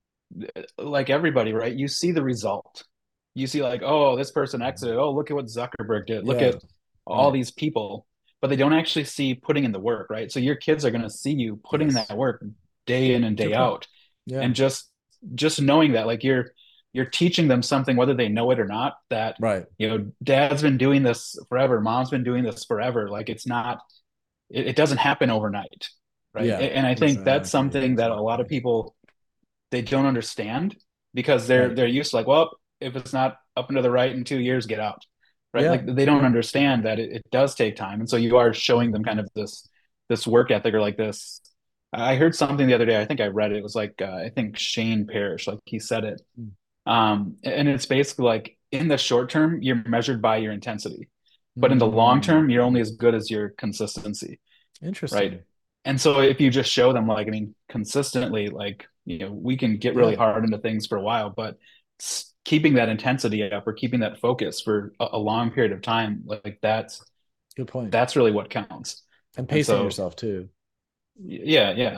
like everybody, right? You see the result. You see, like, oh, this person exited. Oh, look at what Zuckerberg did. Look Yeah, at all right. these people, but they don't actually see putting in the work, right? So your kids are going to see you putting in Yes. that work day in and Good day point. out, Yeah. and just just knowing that, like, you're you're teaching them something, whether they know it or not. That, Right. you know, dad's been doing this forever, mom's been doing this forever. Like, it's not, it, it doesn't happen overnight, right? Yeah, And I think that's exactly, something that a lot of exactly. people they don't understand because they're Right. they're used to like, well, if it's not up and to the right in two years, get out, right? Yeah. Like they don't understand that it, it does take time, and so you are showing them kind of this this work ethic or like this. I heard something the other day. I think I read it. It was like uh, I think Shane Parrish, like he said it, um, and it's basically like in the short term, you're measured by your intensity, but in the long term, you're Mm, only as good as your consistency, right? interesting. And so if you just show them, like, I mean, consistently, like, you know, we can get really Yeah, hard into things for a while, but keeping that intensity up or keeping that focus for a, a long period of time, like that's good point. that's really what counts. And And pacing so, yourself too. yeah, yeah.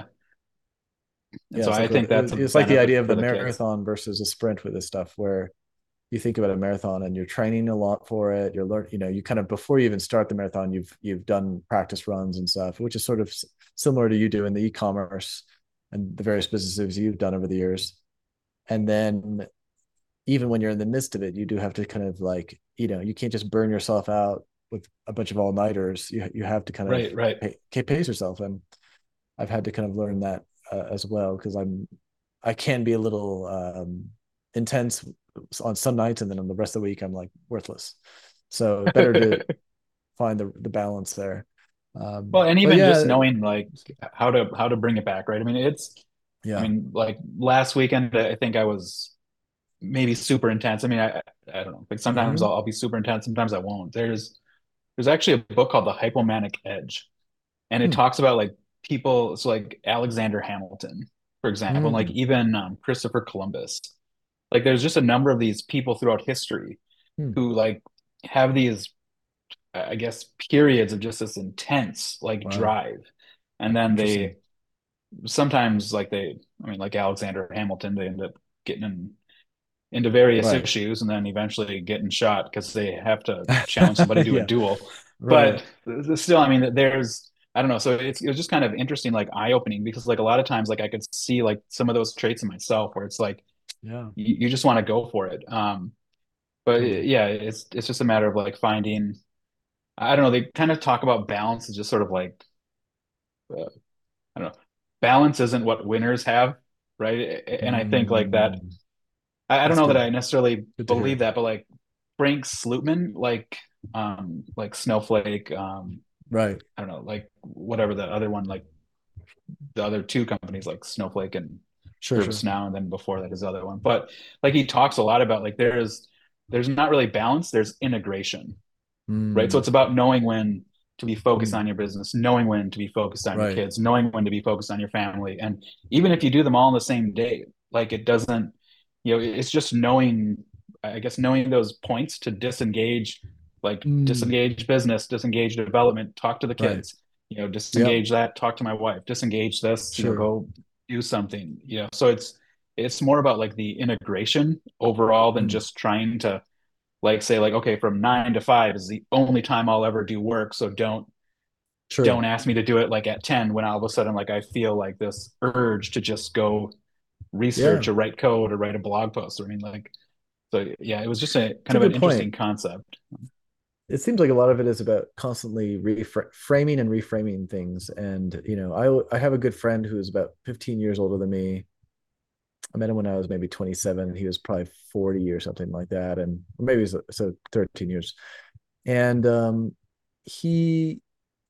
And Yeah, so it's I like what think that's a it's like the benefit idea of for the the kids. marathon versus a sprint with this stuff where you think about a marathon and you're training a lot for it. You're learning, you know, you kind of before you even start the marathon, you've you've done practice runs and stuff, which is sort of similar to you doing the e-commerce and the various businesses you've done over the years. And then even when you're in the midst of it, you do have to kind of like, you know, you can't just burn yourself out with a bunch of all-nighters. You you have to kind of Right, right. pay, pace yourself. And I've had to kind of learn that uh, as well because I'm I can be a little um, intense on some nights, and then on the rest of the week I'm like worthless. So better to find the the balance there. Um, Well, and but even just yeah, knowing like how to how to bring it back, right? I mean, it's I yeah. mean, like last weekend, I think I was maybe super intense. I mean, I I don't know. Like sometimes Mm-hmm. I'll, I'll be super intense, sometimes I won't. There's there's actually a book called The Hypomanic Edge, and it Hmm. talks about like people, so like Alexander Hamilton, for example, and like Mm. even um, Christopher Columbus. Like there's just a number of these people throughout history Hmm. who like have these, I guess, periods of just this intense like Wow, drive, and then interesting. they sometimes like they, I mean, like Alexander Hamilton, they end up getting in into various Right. issues and then eventually getting shot because they have to challenge somebody to a Yeah. duel. Right. But still, I mean, there's, I don't know. So it's, it was just kind of interesting, like eye opening, because like a lot of times, like I could see like some of those traits in myself where it's like, Yeah. you, you just want to go for it. Um, but Totally. yeah, it's, it's just a matter of like finding, I don't know. They kind of talk about balance as just sort of like, uh, I don't know, balance isn't what winners have. Right. And I think like that, Mm. I, I don't That's know that good. I necessarily Good to believe hear. that, but like Frank Slootman, like um like Snowflake, um Right. I don't know, like whatever the other one, like the other two companies like Snowflake and Sure. Sure. ServiceNow, and then before that his other one. But like he talks a lot about like there's there's not really balance, there's integration, right? So Mm. it's about knowing when to be focused Mm. on your business, knowing when to be focused on your Right. kids, knowing when to be focused on your family. And even if you do them all in the same day, like it doesn't, you know, it's just knowing, I guess, knowing those points to disengage, like Mm. disengage business, disengage development, talk to the Right. kids, you know, Yep. disengage that, talk to my wife, disengage this, you know, Sure. go do something, you know. So it's, it's more about like the integration overall than Mm. just trying to like say like okay from nine to five is the only time I'll ever do work, so don't Sure. don't ask me to do it like at ten when all of a sudden like I feel like this urge to just go Yeah. research or write code or write a blog post. I mean like so yeah, it was just a It's kind a of an good point. interesting concept. It seems like a lot of it is about constantly reframing and reframing things. And, you know, I, I have a good friend who's about fifteen years older than me. I met him when I was maybe twenty-seven. He was probably forty or something like that. And maybe so, so thirteen years. And um, he,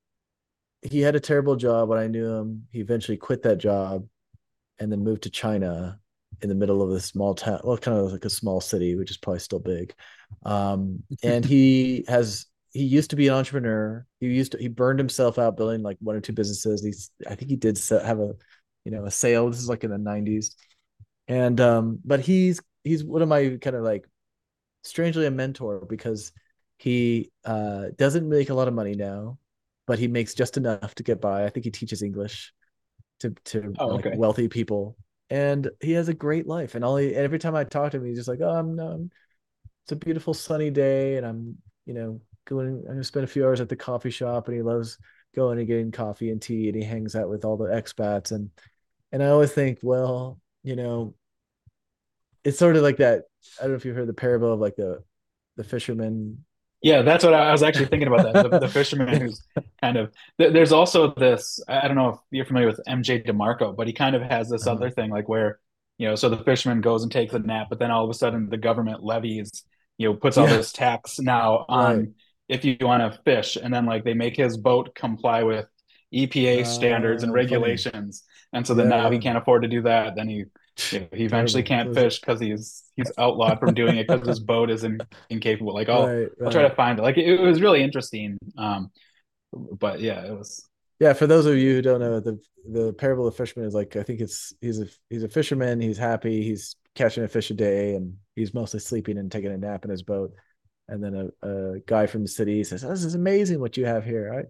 he had a terrible job when I knew him. He eventually quit that job and then moved to China in the middle of a small town, well, kind of like a small city, which is probably still big. Um, and he has he used to be an entrepreneur. He used to he burned himself out building like one or two businesses. He's I think he did have a you know a sale. This is like in the nineties, and um, but he's he's one of my kind of like strangely a mentor because he uh doesn't make a lot of money now, but he makes just enough to get by. I think he teaches English to to Oh, like okay. wealthy people, and he has a great life. And all he, every time I talk to him, he's just like, "Oh, I'm, no, it's a beautiful sunny day, and I'm you know going. I'm gonna spend a few hours at the coffee shop, and he loves going and getting coffee and tea, and he hangs out with all the expats, and and I always think, well, you know, it's sort of like that. I don't know if you've heard the parable of like the the fisherman Yeah, that's what I, I was actually thinking about that. The, the fisherman who's kind of there, there's also this, I don't know if you're familiar with M J DeMarco, but he kind of has this Uh-huh. other thing like where, you know, so the fisherman goes and takes a nap, but then all of a sudden the government levies, you know, puts all Yeah, this tax now right. on if you want to fish, and then like they make his boat comply with E P A standards and Uh, funny. regulations. And so then Yeah, now he yeah. can't afford to do that. Then he you know, he eventually Terrible. So can't is it- fish because he's he's outlawed from doing it because his boat is in, incapable. Like I'll Right, I'll try right. to find it. Like it, it was really interesting. Um, but yeah, it was. Yeah, for those of you who don't know, the the parable of fisherman is like I think it's he's a he's a fisherman, he's happy, he's catching a fish a day, and he's mostly sleeping and taking a nap in his boat. And then a, a guy from the city says, "Oh, this is amazing what you have here.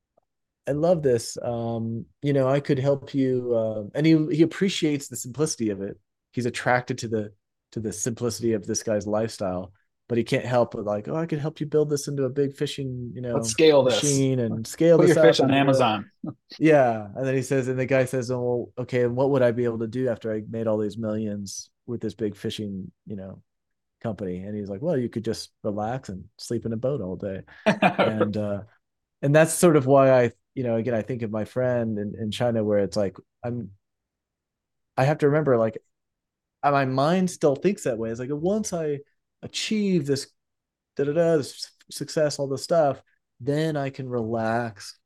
I love this. Um, you know, I could help you." Uh, and he he appreciates the simplicity of it. He's attracted to the to the simplicity of this guy's lifestyle, but he can't help but like, oh, I could help you build this into a big fishing, you Let's know, scale this. machine and scale Put your this fish up on and da, da, da. Amazon. Yeah. And then he says, and the guy says, oh, well, okay, and what would I be able to do after I made all these millions with this big fishing, you know, company? And he's like, well, you could just relax and sleep in a boat all day. And uh and that's sort of why I, you know, again, I think of my friend in, in China where it's like I'm I have to remember like my mind still thinks that way. It's like once I achieve this da da da this success, all this stuff, then I can relax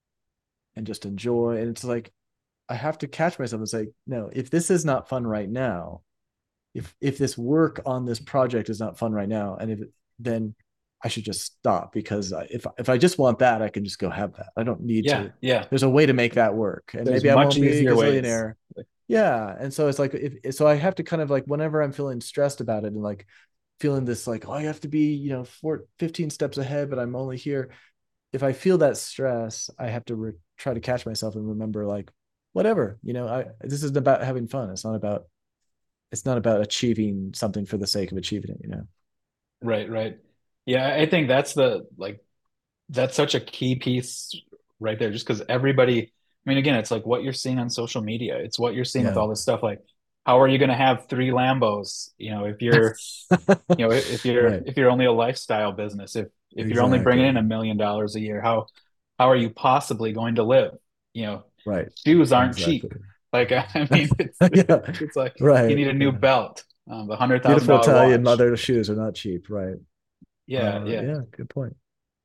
and just enjoy. And it's like I have to catch myself and say, no, if this is not fun right now, if if this work on this project is not fun right now, and if then I should just stop because if if I just want that, I can just go have that. I don't need Yeah, to. yeah. There's a way to make that work, and There's maybe I much won't be a easier ways. gazillionaire. Yeah, and so it's like if so, I have to kind of like whenever I'm feeling stressed about it and like feeling this like oh I have to be you know four, fifteen steps ahead, but I'm only here. If I feel that stress, I have to re- try to catch myself and remember like whatever you know. I this is about having fun. It's not about it's not about achieving something for the sake of achieving it, you know. Right, right. Yeah, I think that's the like that's such a key piece right there, just because everybody, I mean, again, it's like what you're seeing on social media. It's what you're seeing with Yeah. all this stuff. Like, how are you going to have three Lambos? You know, if you're, you know, if you're Right. if you're only a lifestyle business, if if you're only bringing in Exactly. a million dollars a year, how how are you possibly going to live? You know, Right. shoes aren't cheap. Exactly. Like, I mean, it's Yeah. it's like you Right. need a new Yeah. belt, um, a hundred thousand Beautiful dollar Italian watch. mother shoes are not cheap, right? Yeah, Uh yeah. yeah, good point.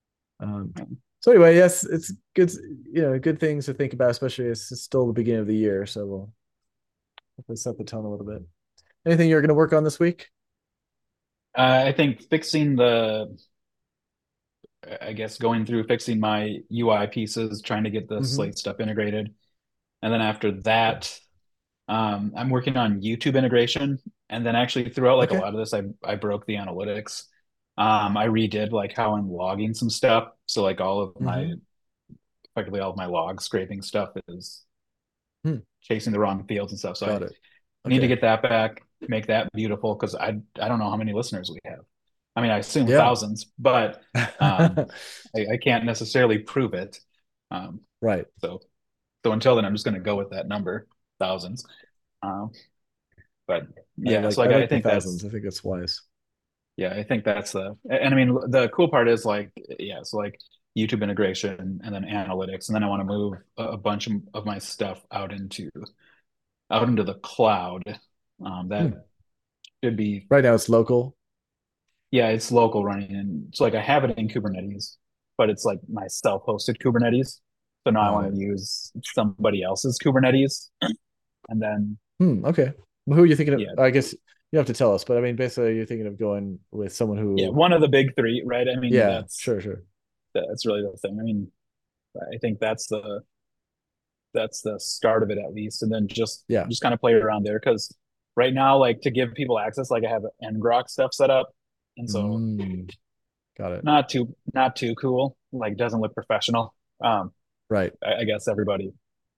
Um Um, so anyway, yes, it's good, you know, good things to think about, especially as it's still the beginning of the year. So we'll hopefully set the tone a little bit. Anything you're gonna work on this week? I think fixing the I guess going through fixing my U I pieces, trying to get the Mm-hmm. Slate stuff integrated. And then after Okay. that, um, I'm working on YouTube integration. And then actually throughout like a Okay. lot of this, I I broke the analytics. Um, I redid like how I'm logging some stuff. So like all of my Mm-hmm. effectively all of my log scraping stuff is Hmm. chasing the wrong fields and stuff. So I Got it. need to Okay. get that back, make that beautiful because I I don't know how many listeners we have. I mean, I assume Yeah. thousands, but um, I, I can't necessarily prove it. Um, Right. so so until then, I'm just going to go with that number, thousands. Um, but I yeah, like so I like I like the think thousands. that's I think it's wise. yeah, I think that's the and I mean the cool part is like yeah, so like YouTube integration and then analytics, and then I want to move a, a bunch of, of my stuff out into out into the cloud. Um, that Hmm. should be Right now it's local. yeah, it's local running, and so like I have it in Kubernetes, but it's like my self-hosted Kubernetes. So now I Got want it. to use somebody else's Kubernetes, and then Hmm. Okay. Well, who are you thinking of? yeah, I guess you have to tell us, but I mean, basically, you're thinking of going with someone yeah, who, one of the big three, right? I mean, yeah, that's sure, sure. that's really the thing. I mean, I think that's the that's the start of it at least, and then just Yeah. just kind of play around there because right now, like to give people access, like I have ngrok stuff set up, and so Mm, got it. not too not too cool. Like doesn't look professional. Um, Right. I, I guess everybody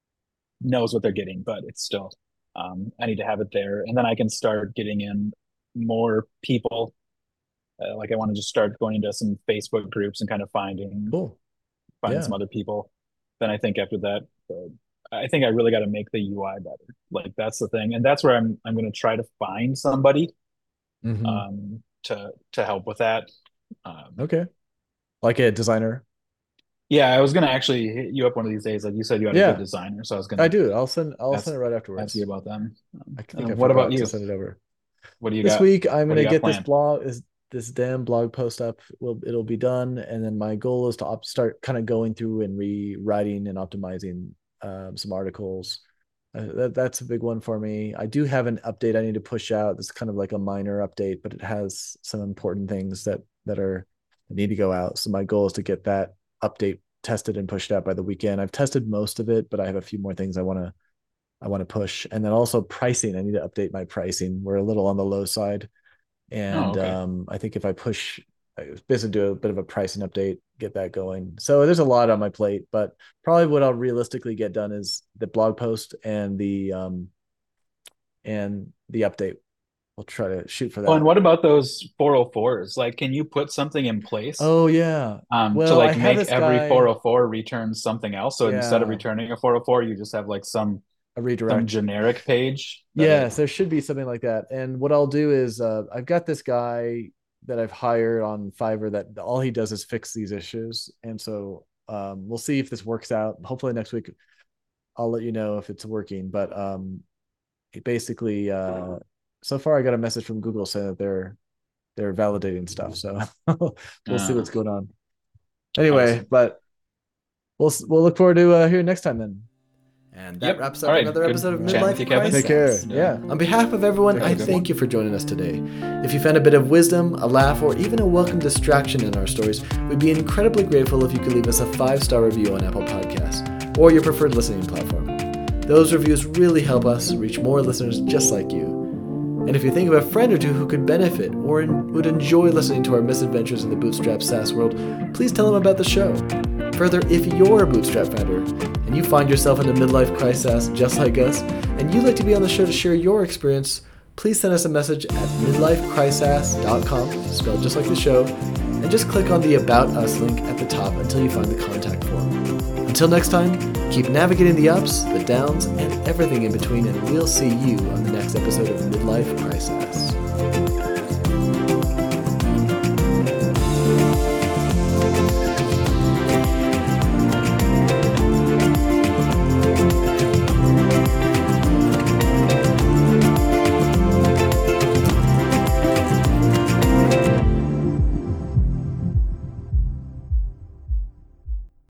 knows what they're getting, but it's still um, I need to have it there, and then I can start getting in more people. Uh, like I want to just start going into some Facebook groups and kind of finding Cool. finding some Yeah. other people. Then I think after that, uh, I think I really got to make the U I better. Like that's the thing, and that's where I'm I'm going to try to find somebody Hmm. um, to to help with that. Um, Okay. Like a designer. Yeah, I was gonna actually hit you up one of these days. Like you said, you had a good Yeah, designer, so I was I gonna do. I'll send I'll ask send it right ask you afterwards. about them. Um, I think uh, I what about forgot to you? send it over. What do you This got? week I'm What do gonna you got get this planned? blog is this damn blog post up. Will it'll be done, and then my goal is to op- start kind of going through and rewriting and optimizing um, some articles. Uh, that, that's a big one for me. I do have an update I need to push out. This is kind of like a minor update, but it has some important things that that are need to go out. So my goal is to get that update tested and pushed out by the weekend. I've tested most of it, but I have a few more things I want to I want to push. And then also pricing. I need to update my pricing. We're a little on the low side. Oh, And okay. um, I think if I push, I basically do a bit of a pricing update, get that going. So there's a lot on my plate, but probably what I'll realistically get done is the blog post and the um, and the update. We'll try to shoot for Oh, and that. what about those four oh fours? Like, can you put something in place Oh yeah. um to Well, I like have make this every guy. four oh four return something else? So instead of Yeah, returning a four oh four, you just have like some a some redirect. generic page that it Yes, there should be something like that. And what I'll do is uh, I've got this guy that I've hired on Fiverr that all he does is fix these issues. And so um, we'll see if this works out. Hopefully next week I'll let you know if it's working. But um, it basically, uh, so far I got a message from Google saying that they're they're validating stuff. So we'll see uh what's going on. Anyway, awesome. but we'll we'll look forward to uh, hearing next time then. And that Yep. wraps All up right. another Good episode of chatting with Midlife you, Kevin. Take care. Crisis. And, uh, Yeah. On behalf of everyone, have I a good thank one. you for joining us today. If you found a bit of wisdom, a laugh, or even a welcome distraction in our stories, we'd be incredibly grateful if you could leave us a five-star review on Apple Podcasts or your preferred listening platform. Those reviews really help us reach more listeners just like you. And if you think of a friend or two who could benefit or in, would enjoy listening to our misadventures in the Bootstrap SaaS world, please tell them about the show. Further, if you're a Bootstrap founder and you find yourself in a midlife crisis just like us, and you'd like to be on the show to share your experience, please send us a message at midlife crisis dot com, spelled just like the show, and just click on the About Us link at the top until you find the contact form. Until next time, keep navigating the ups, the downs, and everything in between, and we'll see you on the next episode of Midlife Crisis.